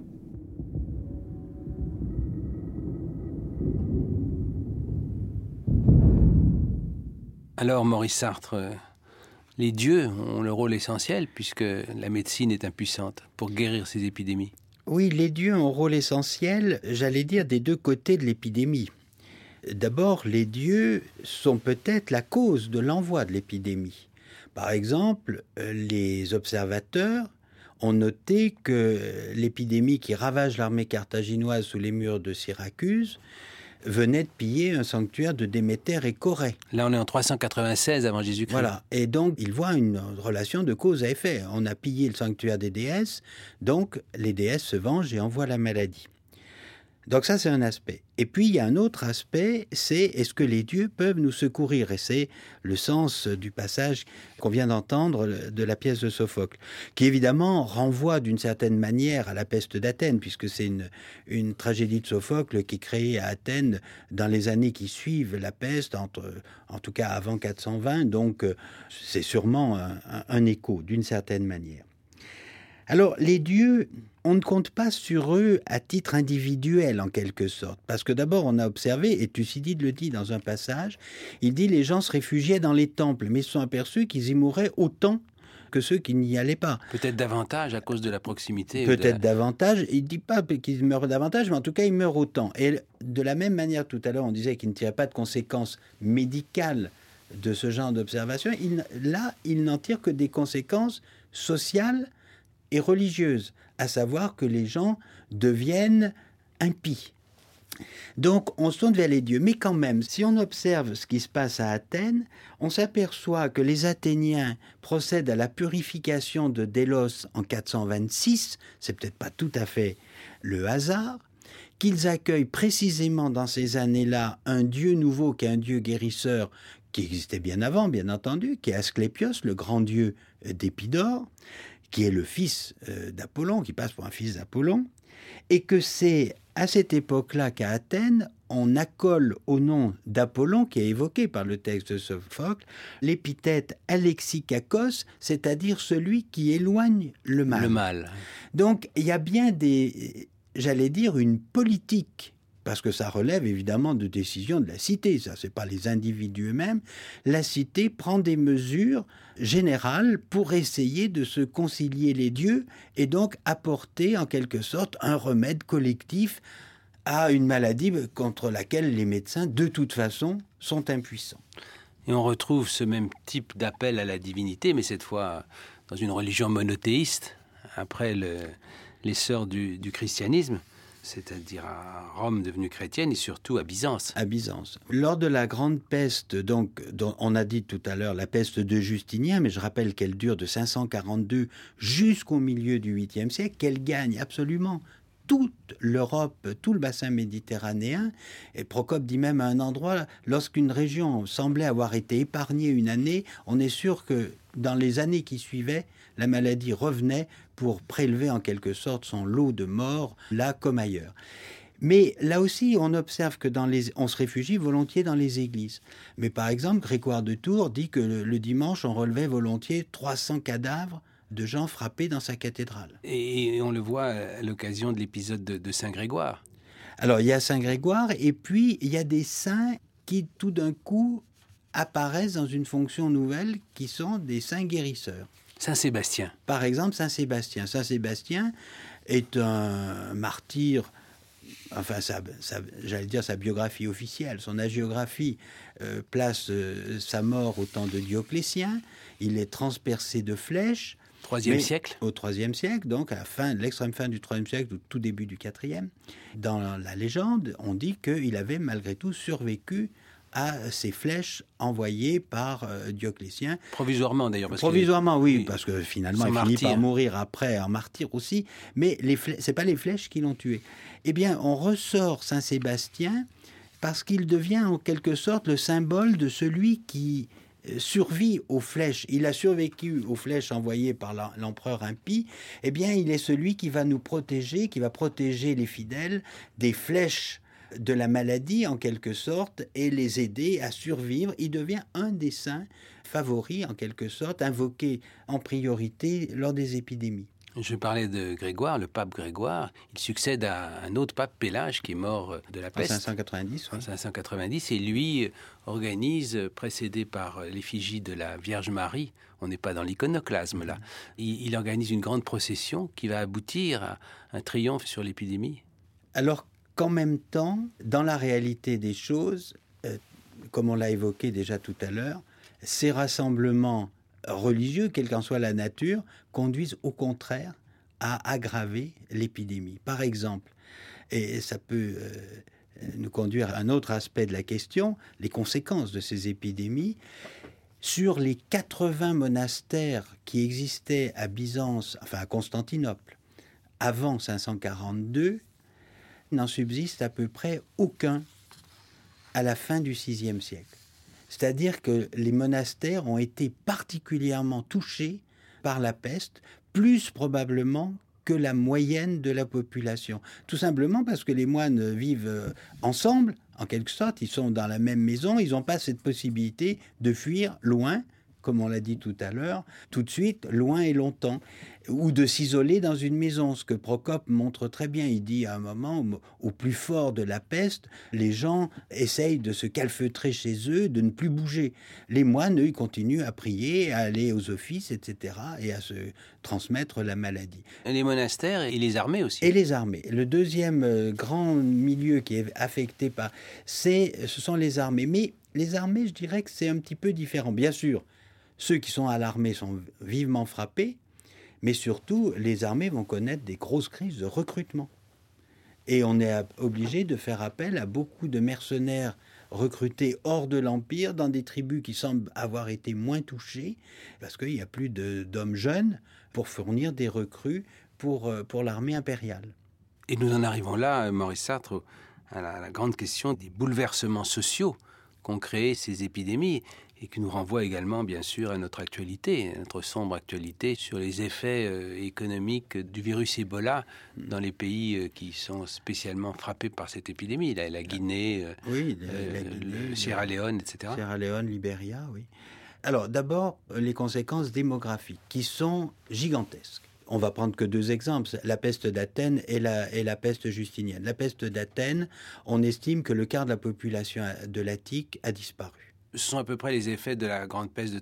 Alors, Maurice Sartre, les dieux ont le rôle essentiel puisque la médecine est impuissante pour guérir ces épidémies. Oui, les dieux ont un rôle essentiel, j'allais dire, des deux côtés de l'épidémie. D'abord, les dieux sont peut-être la cause de l'envoi de l'épidémie. Par exemple, les observateurs ont noté que l'épidémie qui ravage l'armée carthaginoise sous les murs de Syracuse venait de piller un sanctuaire de Déméter et Corée. Là, on est en 396 avant Jésus-Christ. Voilà, et donc ils voient une relation de cause à effet. On a pillé le sanctuaire des déesses, donc les déesses se vengent et envoient la maladie. Donc ça, c'est un aspect. Et puis, il y a un autre aspect, c'est est-ce que les dieux peuvent nous secourir? Et c'est le sens du passage qu'on vient d'entendre de la pièce de Sophocle, qui évidemment renvoie d'une certaine manière à la peste d'Athènes, puisque c'est une tragédie de Sophocle qui est créée à Athènes dans les années qui suivent la peste, en tout cas avant 420, donc c'est sûrement un écho d'une certaine manière. Alors, les dieux, on ne compte pas sur eux à titre individuel, en quelque sorte. Parce que d'abord, on a observé, et Thucydide le dit dans un passage, il dit « les gens se réfugiaient dans les temples, mais ils se sont aperçus qu'ils y mouraient autant que ceux qui n'y allaient pas. » Peut-être davantage à cause de la proximité. Peut-être davantage. Il ne dit pas qu'ils meurent davantage, mais en tout cas, ils meurent autant. Et de la même manière, tout à l'heure, on disait qu'il ne tirait pas de conséquences médicales de ce genre d'observation. Là, il n'en tire que des conséquences sociales et religieuse, à savoir que les gens deviennent impies. Donc, on se tourne vers les dieux. Mais quand même, si on observe ce qui se passe à Athènes, on s'aperçoit que les Athéniens procèdent à la purification de Délos en 426, c'est peut-être pas tout à fait le hasard, qu'ils accueillent précisément dans ces années-là un dieu nouveau qui est un dieu guérisseur, qui existait bien avant, bien entendu, qui est Asclépios, le grand dieu d'Épidore, qui est le fils d'Apollon, qui passe pour un fils d'Apollon, et que c'est à cette époque-là qu'à Athènes, on accole au nom d'Apollon, qui est évoqué par le texte de Sophocle, l'épithète Alexikakos, c'est-à-dire celui qui éloigne le mal. Le mal. Donc, il y a bien j'allais dire, une politique, parce que ça relève évidemment de décisions de la cité, ça c'est pas les individus eux-mêmes. La cité prend des mesures générales pour essayer de se concilier les dieux et donc apporter en quelque sorte un remède collectif à une maladie contre laquelle les médecins de toute façon sont impuissants. Et on retrouve ce même type d'appel à la divinité, mais cette fois dans une religion monothéiste, après l'essor du christianisme. C'est-à-dire à Rome devenue chrétienne et surtout à Byzance. À Byzance. Lors de la grande peste, donc, dont on a dit tout à l'heure la peste de Justinien, mais je rappelle qu'elle dure de 542 jusqu'au milieu du 8e siècle, qu'elle gagne absolument toute l'Europe, tout le bassin méditerranéen. Et Procope dit même à un endroit, lorsqu'une région semblait avoir été épargnée une année, on est sûr que dans les années qui suivaient, la maladie revenait pour prélever en quelque sorte son lot de morts, là comme ailleurs. Mais là aussi, on observe que on se réfugie volontiers dans les églises. Mais par exemple, Grégoire de Tours dit que le dimanche, on relevait volontiers 300 cadavres de gens frappés dans sa cathédrale. Et on le voit à l'occasion de l'épisode de Saint-Grégoire. Alors, il y a Saint-Grégoire, et puis il y a des saints qui, tout d'un coup, apparaissent dans une fonction nouvelle, qui sont des saints guérisseurs. Saint-Sébastien. Par exemple, Saint-Sébastien. Saint-Sébastien est un martyr, enfin, j'allais dire sa biographie officielle. Son hagiographie place sa mort au temps de Dioclétien. Il est transpercé de flèches. IIIe siècle. Au IIIe siècle, donc à l'extrême fin du IIIe siècle, au tout début du IVe. Dans la légende, on dit qu'il avait malgré tout survécu à ces flèches envoyées par Dioclétien. Provisoirement d'ailleurs. Provisoirement, oui, parce que finalement il finit par mourir après en martyr aussi, mais c'est pas les flèches qui l'ont tué. Eh bien, on ressort Saint-Sébastien parce qu'il devient en quelque sorte le symbole de celui qui survit aux flèches. Il a survécu aux flèches envoyées par l'empereur impie. Eh bien, il est celui qui va nous protéger, qui va protéger les fidèles des flèches de la maladie, en quelque sorte, et les aider à survivre. Il devient un des saints favoris, en quelque sorte, invoqués en priorité lors des épidémies. Je parlais de Grégoire, le pape Grégoire. Il succède à un autre pape, Pélage, qui est mort de la peste. En 590. En 590. Et lui organise, précédé par l'effigie de la Vierge Marie, on n'est pas dans l'iconoclasme là, il organise une grande procession qui va aboutir à un triomphe sur l'épidémie. Alors qu'en même temps, dans la réalité des choses, comme on l'a évoqué déjà tout à l'heure, ces rassemblements religieux, quelle qu'en soit la nature, conduisent au contraire à aggraver l'épidémie. Par exemple, et ça peut nous conduire à un autre aspect de la question, les conséquences de ces épidémies. Sur les 80 monastères qui existaient à Byzance, enfin à Constantinople, avant 542, n'en subsiste à peu près aucun à la fin du VIe siècle. C'est-à-dire que les monastères ont été particulièrement touchés par la peste, plus probablement que la moyenne de la population. Tout simplement parce que les moines vivent ensemble, en quelque sorte, ils sont dans la même maison, ils n'ont pas cette possibilité de fuir loin, comme on l'a dit tout à l'heure, tout de suite, loin et longtemps, ou de s'isoler dans une maison, ce que Procope montre très bien. Il dit à un moment, au plus fort de la peste, les gens essayent de se calfeutrer chez eux, de ne plus bouger. Les moines, eux, ils continuent à prier, à aller aux offices, etc., et à se transmettre la maladie. Et les monastères et les armées aussi. Et les armées. Le deuxième grand milieu qui est affecté par... ce sont les armées. Mais les armées, je dirais que c'est un petit peu différent. Bien sûr, ceux qui sont à l'armée sont vivement frappés, mais surtout, les armées vont connaître des grosses crises de recrutement. Et on est obligé de faire appel à beaucoup de mercenaires recrutés hors de l'Empire, dans des tribus qui semblent avoir été moins touchées, parce qu'il n'y a plus d'hommes jeunes pour fournir des recrues pour l'armée impériale. Et nous en arrivons là, Maurice Sartre, à la grande question des bouleversements sociaux qu'ont créé ces épidémies, et qui nous renvoie également, bien sûr, à notre actualité, à notre sombre actualité sur les effets économiques du virus Ebola dans les pays qui sont spécialement frappés par cette épidémie, la Guinée, oui, le Sierra Leone, etc. Sierra Leone, Libéria, oui. Alors, d'abord, les conséquences démographiques, qui sont gigantesques. On va prendre que deux exemples, la peste d'Athènes et la peste justinienne. La peste d'Athènes, on estime que le quart de la population de l'Attique a disparu. Ce sont à peu près les effets de la grande peste de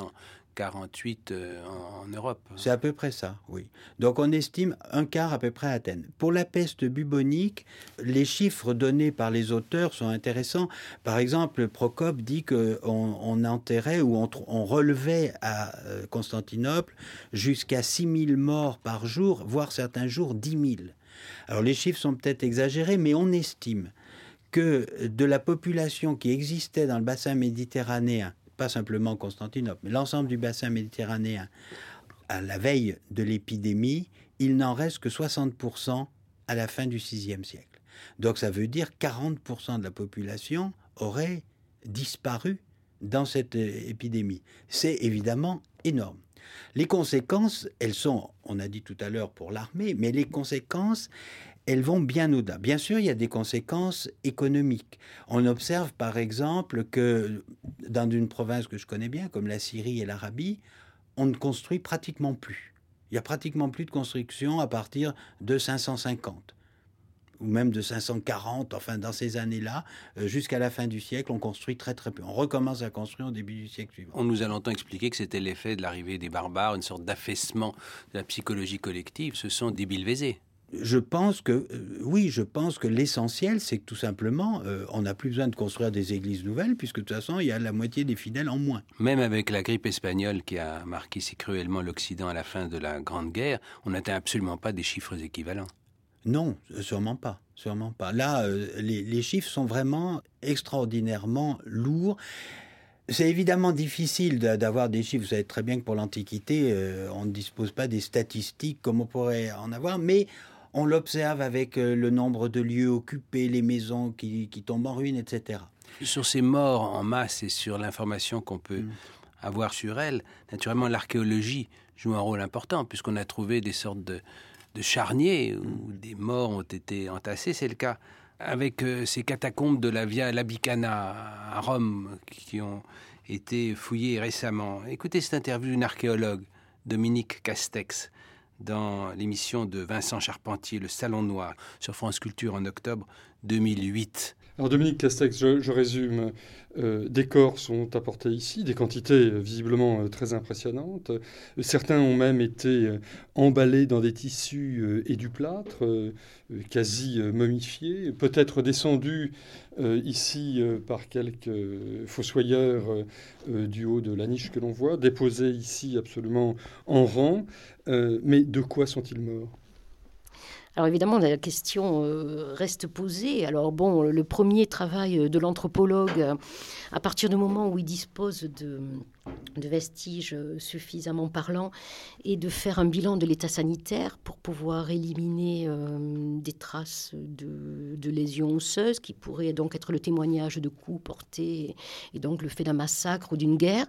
1348 en Europe. C'est à peu près ça, oui. Donc on estime un quart à peu près à Athènes. Pour la peste bubonique, les chiffres donnés par les auteurs sont intéressants. Par exemple, Procope dit qu'on enterrait ou on relevait à Constantinople jusqu'à 6 000 morts par jour, voire certains jours 10 000. Alors les chiffres sont peut-être exagérés, mais on estime que de la population qui existait dans le bassin méditerranéen, pas simplement Constantinople, mais l'ensemble du bassin méditerranéen, à la veille de l'épidémie, il n'en reste que 60% à la fin du VIe siècle. Donc ça veut dire 40% de la population aurait disparu dans cette épidémie. C'est évidemment énorme. Les conséquences, elles sont, on a dit tout à l'heure pour l'armée, mais les conséquences, elles vont bien au-delà. Bien sûr, il y a des conséquences économiques. On observe par exemple que dans une province que je connais bien, comme la Syrie et l'Arabie, on ne construit pratiquement plus. Il n'y a pratiquement plus de construction à partir de 550, ou même de 540, enfin dans ces années-là, jusqu'à la fin du siècle, on construit très très peu. On recommence à construire au début du siècle suivant. On nous a longtemps expliqué que c'était l'effet de l'arrivée des barbares, une sorte d'affaissement de la psychologie collective. Ce sont des bilvésés. Je pense que l'essentiel, c'est que tout simplement, on n'a plus besoin de construire des églises nouvelles, puisque de toute façon, il y a la moitié des fidèles en moins. Même avec la grippe espagnole qui a marqué si cruellement l'Occident à la fin de la Grande Guerre, on n'atteint absolument pas des chiffres équivalents. Non, sûrement pas. Là, les chiffres sont vraiment extraordinairement lourds. C'est évidemment difficile d'avoir des chiffres. Vous savez très bien que pour l'Antiquité, on ne dispose pas des statistiques comme on pourrait en avoir, mais On l'observe avec le nombre de lieux occupés, les maisons qui tombent en ruine, etc. Sur ces morts en masse et sur l'information qu'on peut avoir sur elles, naturellement l'archéologie joue un rôle important puisqu'on a trouvé des sortes de charniers où des morts ont été entassés. C'est le cas avec ces catacombes de la Via Labicana à Rome qui ont été fouillées récemment. Écoutez cette interview d'une archéologue, Dominique Castex, dans l'émission de Vincent Charpentier, Le Salon Noir, sur France Culture en octobre 2008. Alors Dominique Castex, je résume. Des corps sont apportés ici, des quantités visiblement très impressionnantes. Certains ont même été emballés dans des tissus et du plâtre, quasi momifiés, peut-être descendus ici par quelques fossoyeurs du haut de la niche que l'on voit, déposés ici absolument en rang. Mais de quoi sont-ils morts ? Alors évidemment, la question reste posée. Alors bon, le premier travail de l'anthropologue, à partir du moment où il dispose de vestiges suffisamment parlants, est de faire un bilan de l'état sanitaire pour pouvoir éliminer des traces de lésions osseuses qui pourraient donc être le témoignage de coups portés et donc le fait d'un massacre ou d'une guerre.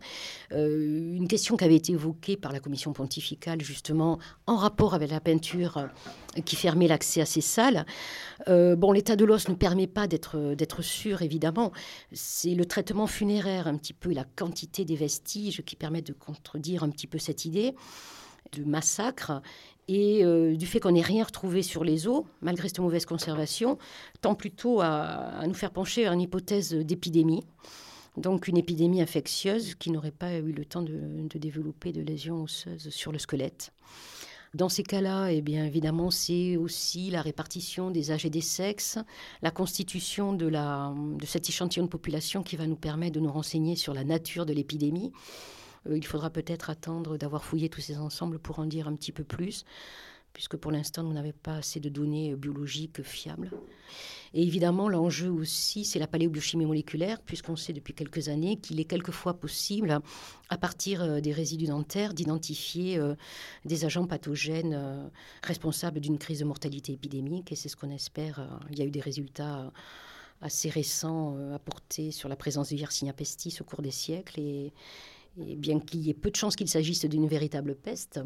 Une question qui avait été évoquée par la commission pontificale justement en rapport avec la peinture qui fermait l'accès à ces salles. L'état de l'os ne permet pas d'être sûr, évidemment. C'est le traitement funéraire, un petit peu, la quantité des vestiges qui permettent de contredire un petit peu cette idée de massacre et du fait qu'on n'ait rien retrouvé sur les os, malgré cette mauvaise conservation, tend plutôt à nous faire pencher à une hypothèse d'épidémie. Donc une épidémie infectieuse qui n'aurait pas eu le temps de développer de lésions osseuses sur le squelette. Dans ces cas-là, eh bien, évidemment, c'est aussi la répartition des âges et des sexes, la constitution de cet échantillon de population qui va nous permettre de nous renseigner sur la nature de l'épidémie. Il faudra peut-être attendre d'avoir fouillé tous ces ensembles pour en dire un petit peu plus, puisque pour l'instant, nous n'avons pas assez de données biologiques fiables. Et évidemment, l'enjeu aussi, c'est la paléobiochimie moléculaire, puisqu'on sait depuis quelques années qu'il est quelquefois possible, à partir des résidus dentaires, d'identifier des agents pathogènes responsables d'une crise de mortalité épidémique. Et c'est ce qu'on espère. Il y a eu des résultats assez récents apportés sur la présence du Yersinia pestis au cours des siècles. Et bien qu'il y ait peu de chances qu'il s'agisse d'une véritable peste,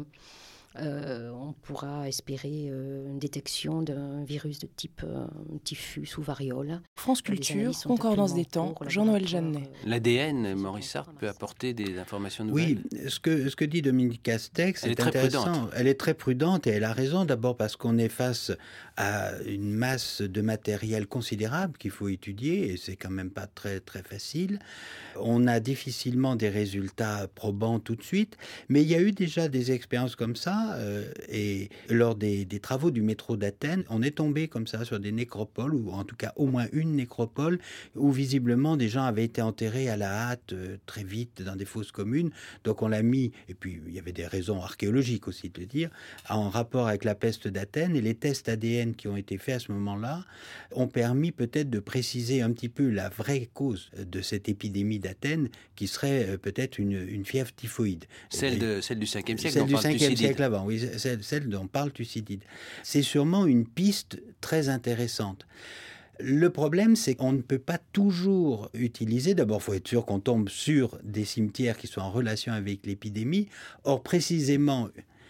on pourra espérer une détection d'un virus de type typhus ou variole. France Culture, Concordance des temps, Jean-Noël Jeannet. L'ADN, Maurice Sartre, peut apporter des informations nouvelles. Oui, ce que dit Dominique Castex, c'est intéressant. Elle est très prudente et elle a raison, d'abord parce qu'on est face à une masse de matériel considérable qu'il faut étudier et c'est quand même pas très, très facile. On a difficilement des résultats probants tout de suite, mais il y a eu déjà des expériences comme ça. Et lors des travaux du métro d'Athènes, on est tombé comme ça sur des nécropoles, ou en tout cas au moins une nécropole, où visiblement des gens avaient été enterrés à la hâte très vite dans des fosses communes. Donc on l'a mis, et puis il y avait des raisons archéologiques aussi de le dire, en rapport avec la peste d'Athènes. Et les tests ADN qui ont été faits à ce moment-là ont permis peut-être de préciser un petit peu la vraie cause de cette épidémie d'Athènes, qui serait peut-être une fièvre typhoïde. Celle du 5e siècle, celle du 5e siècle avant. Oui, celle dont parle Thucydide. C'est sûrement une piste très intéressante. Le problème, c'est qu'on ne peut pas toujours utiliser. D'abord, il faut être sûr qu'on tombe sur des cimetières qui sont en relation avec l'épidémie. Or, précisément,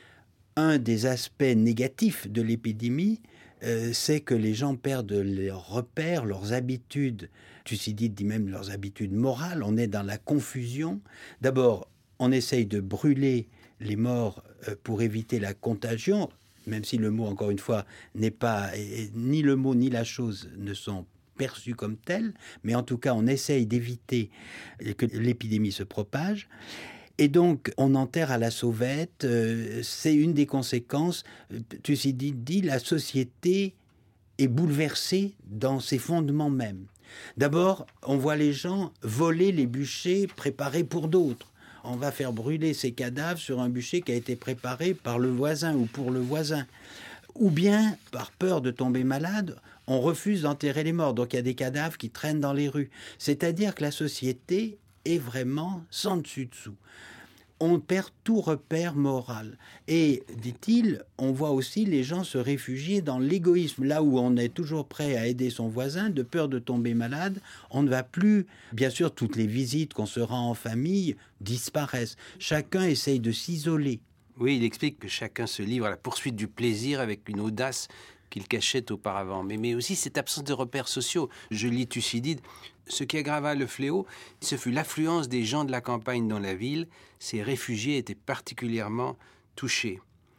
un des aspects négatifs de l'épidémie, c'est que les gens perdent leurs repères, leurs habitudes. Thucydide dit même leurs habitudes morales. On est dans la confusion. D'abord, on essaye de brûler les morts pour éviter la contagion, même si le mot, encore une fois, n'est pas... ni le mot ni la chose ne sont perçus comme tels, mais en tout cas, on essaye d'éviter que l'épidémie se propage. Et donc, on enterre à la sauvette. C'est une des conséquences. Thucydide dit, la société est bouleversée dans ses fondements mêmes. D'abord, on voit les gens voler les bûchers préparés pour d'autres. On va faire brûler ces cadavres sur un bûcher qui a été préparé par le voisin ou pour le voisin. Ou bien, par peur de tomber malade, on refuse d'enterrer les morts. Donc il y a des cadavres qui traînent dans les rues. C'est-à-dire que la société est vraiment sans dessus-dessous. on perd tout repère moral. Et, dit-il, on voit aussi les gens se réfugier dans l'égoïsme. Là où on est toujours prêt à aider son voisin, de peur de tomber malade, on ne va plus... Bien sûr, toutes les visites qu'on se rend en famille disparaissent. Chacun essaye de s'isoler. Oui, il explique que chacun se livre à la poursuite du plaisir avec une audace qu'il cachait auparavant. Mais aussi cette absence de repères sociaux. Je lis Thucydide. Ce qui aggrava le fléau, ce fut l'affluence des gens de la campagne dans la ville. Ces réfugiés étaient particulièrement touchés.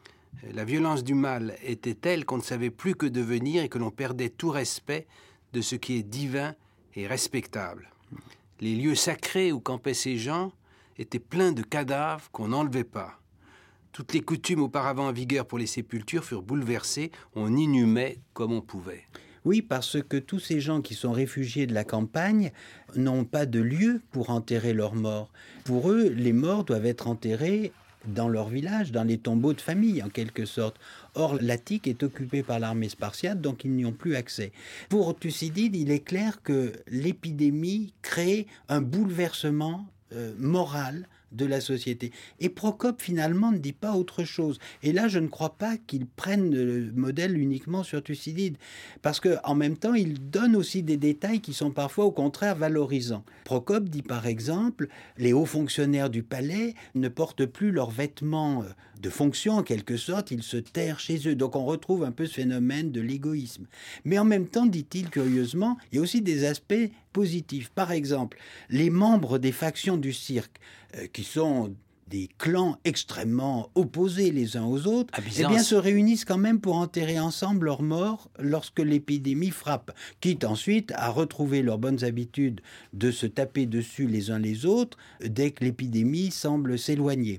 La violence du mal était telle qu'on ne savait plus que devenir et que l'on perdait tout respect de ce qui est divin et respectable. Les lieux sacrés où campaient ces gens étaient pleins de cadavres qu'on n'enlevait pas. Toutes les coutumes auparavant en vigueur pour les sépultures furent bouleversées. On inhumait comme on pouvait. Oui, parce que tous ces gens qui sont réfugiés de la campagne n'ont pas de lieu pour enterrer leurs morts. Pour eux, les morts doivent être enterrés dans leur village, dans les tombeaux de famille, en quelque sorte. Or, l'Attique est occupée par l'armée spartiate, donc ils n'y ont plus accès. Pour Thucydide, il est clair que l'épidémie crée un bouleversement moral de la société. Et Procope, finalement, ne dit pas autre chose. Et là, je ne crois pas qu'il prenne le modèle uniquement sur Thucydide, parce qu'en même temps, il donne aussi des détails qui sont parfois, au contraire, valorisants. Procope dit, par exemple, les hauts fonctionnaires du palais ne portent plus leurs vêtements de fonction, en quelque sorte, ils se terrent chez eux. Donc on retrouve un peu ce phénomène de l'égoïsme. Mais en même temps, dit-il curieusement, il y a aussi des aspects positifs. Par exemple, les membres des factions du cirque, qui sont des clans extrêmement opposés les uns aux autres, eh bien, se réunissent quand même pour enterrer ensemble leurs morts lorsque l'épidémie frappe, quitte ensuite à retrouver leurs bonnes habitudes de se taper dessus les uns les autres dès que l'épidémie semble s'éloigner.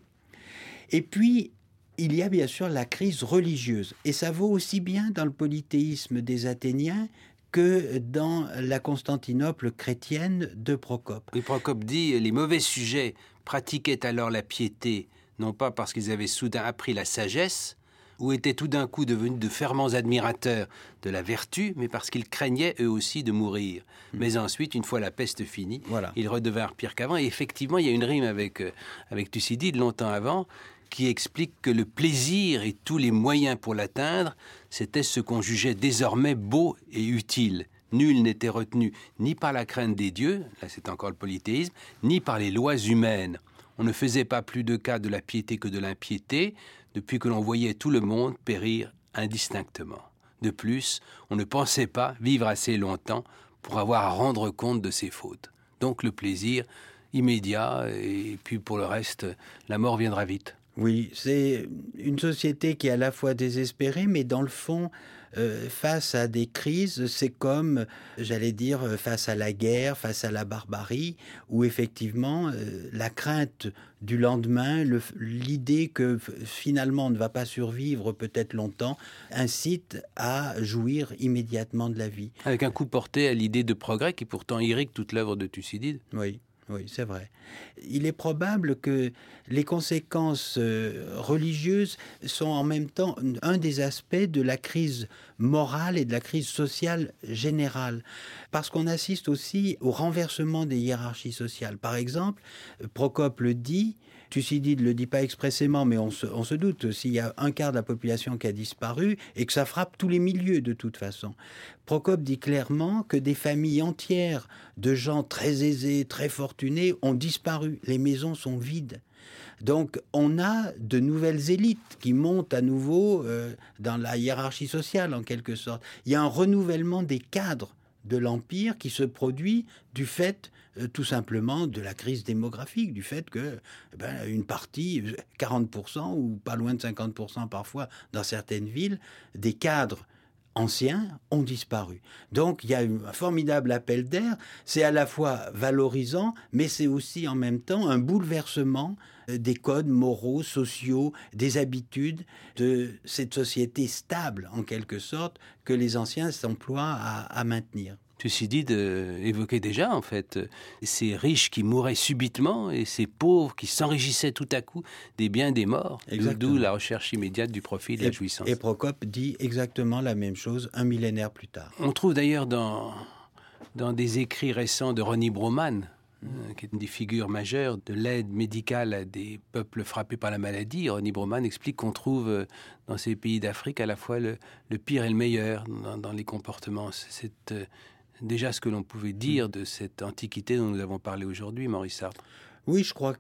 Et puis, il y a bien sûr la crise religieuse, et ça vaut aussi bien dans le polythéisme des Athéniens que dans la Constantinople chrétienne de Procope. Et Procope dit, les mauvais sujets pratiquaient alors la piété, non pas parce qu'ils avaient soudain appris la sagesse, ou étaient tout d'un coup devenus de fervents admirateurs de la vertu, mais parce qu'ils craignaient eux aussi de mourir. Mais ensuite, une fois la peste finie, ils redevinrent pires qu'avant. Et effectivement, il y a une rime avec Thucydide, longtemps avant, qui explique que le plaisir et tous les moyens pour l'atteindre, c'était ce qu'on jugeait désormais beau et utile. Nul n'était retenu ni par la crainte des dieux, là c'est encore le polythéisme, ni par les lois humaines. On ne faisait pas plus de cas de la piété que de l'impiété, depuis que l'on voyait tout le monde périr indistinctement. De plus, on ne pensait pas vivre assez longtemps pour avoir à rendre compte de ses fautes. Donc le plaisir immédiat, et puis pour le reste, la mort viendra vite. Oui, c'est une société qui est à la fois désespérée, mais dans le fond, face à des crises, c'est comme, j'allais dire, face à la guerre, face à la barbarie, où effectivement, la crainte du lendemain, l'idée que finalement on ne va pas survivre peut-être longtemps, incite à jouir immédiatement de la vie. Avec un coup porté à l'idée de progrès qui pourtant irrigue toute l'œuvre de Thucydide. Oui. Oui, c'est vrai. Il est probable que les conséquences religieuses sont en même temps un des aspects de la crise morale et de la crise sociale générale, parce qu'on assiste aussi au renversement des hiérarchies sociales. Par exemple, Procope le dit, Thucydide ne le dit pas expressément, mais on se doute, s'il y a un quart de la population qui a disparu et que ça frappe tous les milieux de toute façon. Procope dit clairement que des familles entières de gens très aisés, très fortunés ont disparu. Les maisons sont vides. Donc on a de nouvelles élites qui montent à nouveau dans la hiérarchie sociale en quelque sorte. Il y a un renouvellement des cadres de l'Empire qui se produit du fait tout simplement de la crise démographique, du fait que une partie, 40% ou pas loin de 50% parfois dans certaines villes, des cadres anciens ont disparu. Donc il y a un formidable appel d'air, c'est à la fois valorisant, mais c'est aussi en même temps un bouleversement des codes moraux, sociaux, des habitudes de cette société stable en quelque sorte que les anciens s'emploient à maintenir. Thucydide évoquait déjà, en fait, ces riches qui mouraient subitement et ces pauvres qui s'enrichissaient tout à coup des biens des morts, d'où la recherche immédiate du profit et de la jouissance. Et Procope dit exactement la même chose un millénaire plus tard. On trouve d'ailleurs dans des écrits récents de Ronnie Broman, qui est une des figures majeures de l'aide médicale à des peuples frappés par la maladie. Ronnie Broman explique qu'on trouve dans ces pays d'Afrique à la fois le pire et le meilleur dans les comportements. C'est déjà ce que l'on pouvait dire de cette antiquité dont nous avons parlé aujourd'hui, Maurice Sartre. Oui, je crois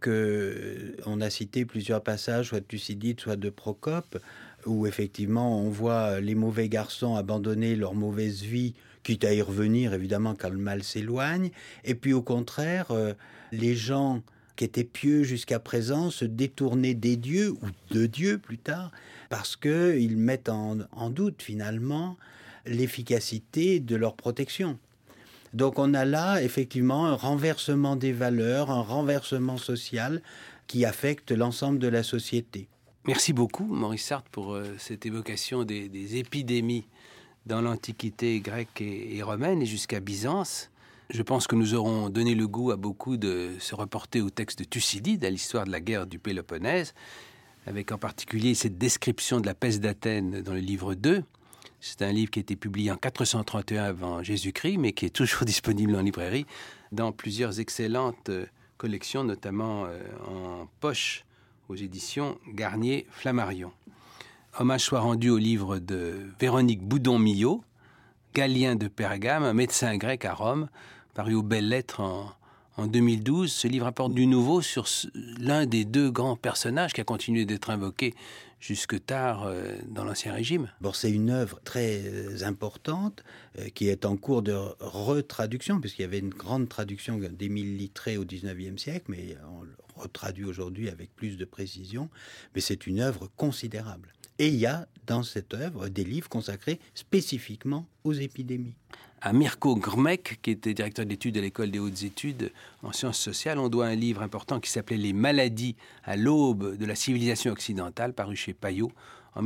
qu'on a cité plusieurs passages, soit de Thucydide, soit de Procope, où effectivement on voit les mauvais garçons abandonner leur mauvaise vie, quitte à y revenir évidemment quand le mal s'éloigne, et puis au contraire, les gens qui étaient pieux jusqu'à présent se détourner des dieux, ou de Dieu plus tard, parce qu'ils mettent en doute finalement l'efficacité de leur protection. Donc on a là effectivement un renversement des valeurs, un renversement social qui affecte l'ensemble de la société. Merci beaucoup Maurice Sartre pour cette évocation des épidémies dans l'Antiquité grecque et romaine et jusqu'à Byzance. Je pense que nous aurons donné le goût à beaucoup de se reporter au texte de Thucydide, à l'histoire de la guerre du Péloponnèse, avec en particulier cette description de la peste d'Athènes dans le livre 2. C'est un livre qui a été publié en 431 avant Jésus-Christ, mais qui est toujours disponible en librairie, dans plusieurs excellentes collections, notamment en poche aux éditions Garnier-Flammarion. Hommage soit rendu au livre de Véronique Boudon-Millot, Galien de Pergame, un médecin grec à Rome, paru aux Belles Lettres en 2012. Ce livre apporte du nouveau sur l'un des deux grands personnages qui a continué d'être invoqué jusque tard dans l'Ancien Régime. Bon, c'est une œuvre très importante qui est en cours de retraduction, puisqu'il y avait une grande traduction d'Émile Littré au XIXe siècle, mais on le retraduit aujourd'hui avec plus de précision. Mais c'est une œuvre considérable. Et il y a dans cette œuvre des livres consacrés spécifiquement aux épidémies. À Mirko Grmek, qui était directeur d'études à l'École des hautes études en sciences sociales, on doit un livre important qui s'appelait « Les maladies à l'aube de la civilisation occidentale », paru chez Payot en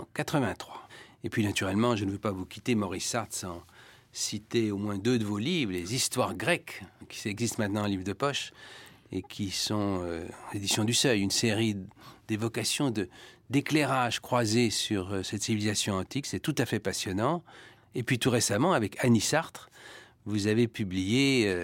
1983. Et puis naturellement, je ne veux pas vous quitter, Maurice Sartre, sans citer au moins deux de vos livres, les histoires grecques, qui existent maintenant en livre de poche, et qui sont l'édition du Seuil, une série d'évocations, d'éclairages croisés sur cette civilisation antique. C'est tout à fait passionnant. Et puis tout récemment, avec Annie Sartre, vous avez publié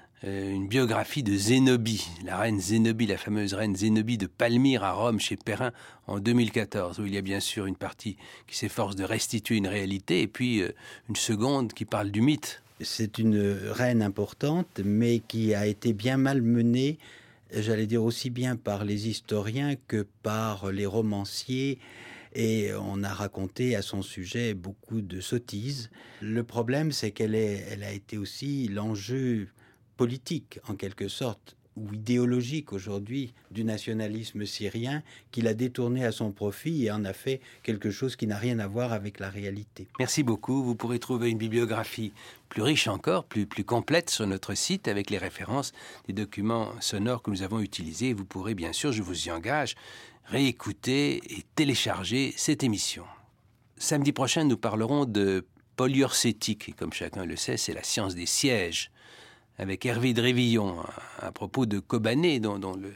une biographie de Zénobie, la reine Zénobie, la fameuse reine Zénobie de Palmyre à Rome chez Perrin en 2014, où il y a bien sûr une partie qui s'efforce de restituer une réalité et puis une seconde qui parle du mythe. C'est une reine importante, mais qui a été bien malmenée, j'allais dire aussi bien par les historiens que par les romanciers. Et on a raconté à son sujet beaucoup de sottises. Le problème, c'est qu'elle a été aussi l'enjeu politique, en quelque sorte, ou idéologique aujourd'hui, du nationalisme syrien, qu'il a détourné à son profit et en a fait quelque chose qui n'a rien à voir avec la réalité. Merci beaucoup. Vous pourrez trouver une bibliographie plus riche encore, plus complète sur notre site, avec les références des documents sonores que nous avons utilisés. Vous pourrez, bien sûr, je vous y engage, réécouter et télécharger cette émission. Samedi prochain, nous parlerons de poliorcétique. Et comme chacun le sait, c'est la science des sièges, avec Hervé Drévillon, à propos de Kobané, dont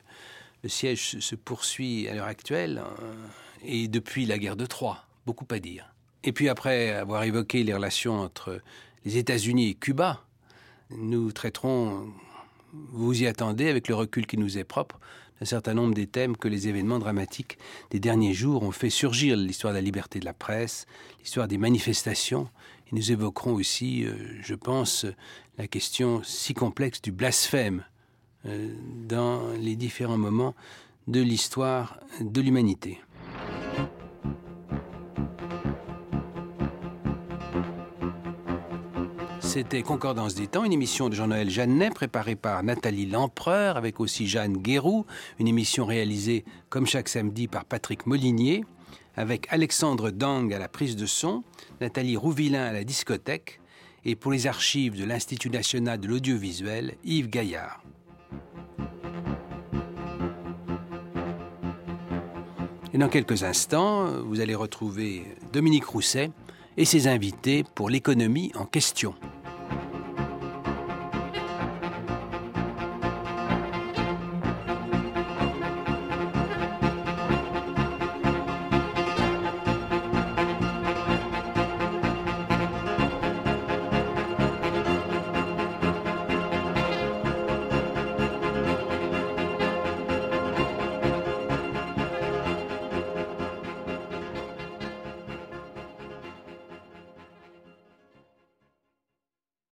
le siège se poursuit à l'heure actuelle, et depuis la guerre de Troie. Beaucoup à dire. Et puis après avoir évoqué les relations entre les États-Unis et Cuba, nous traiterons, vous y attendez, avec le recul qui nous est propre, un certain nombre des thèmes que les événements dramatiques des derniers jours ont fait surgir, l'histoire de la liberté de la presse, l'histoire des manifestations. Et nous évoquerons aussi, je pense, la question si complexe du blasphème dans les différents moments de l'histoire de l'humanité. C'était Concordance des temps, une émission de Jean-Noël Jeannet préparée par Nathalie Lempereur avec aussi Jeanne Guéroux, une émission réalisée comme chaque samedi par Patrick Molinier, avec Alexandre Dang à la prise de son, Nathalie Rouvillain à la discothèque et pour les archives de l'Institut national de l'audiovisuel, Yves Gaillard. Et dans quelques instants, vous allez retrouver Dominique Rousset et ses invités pour l'économie en question.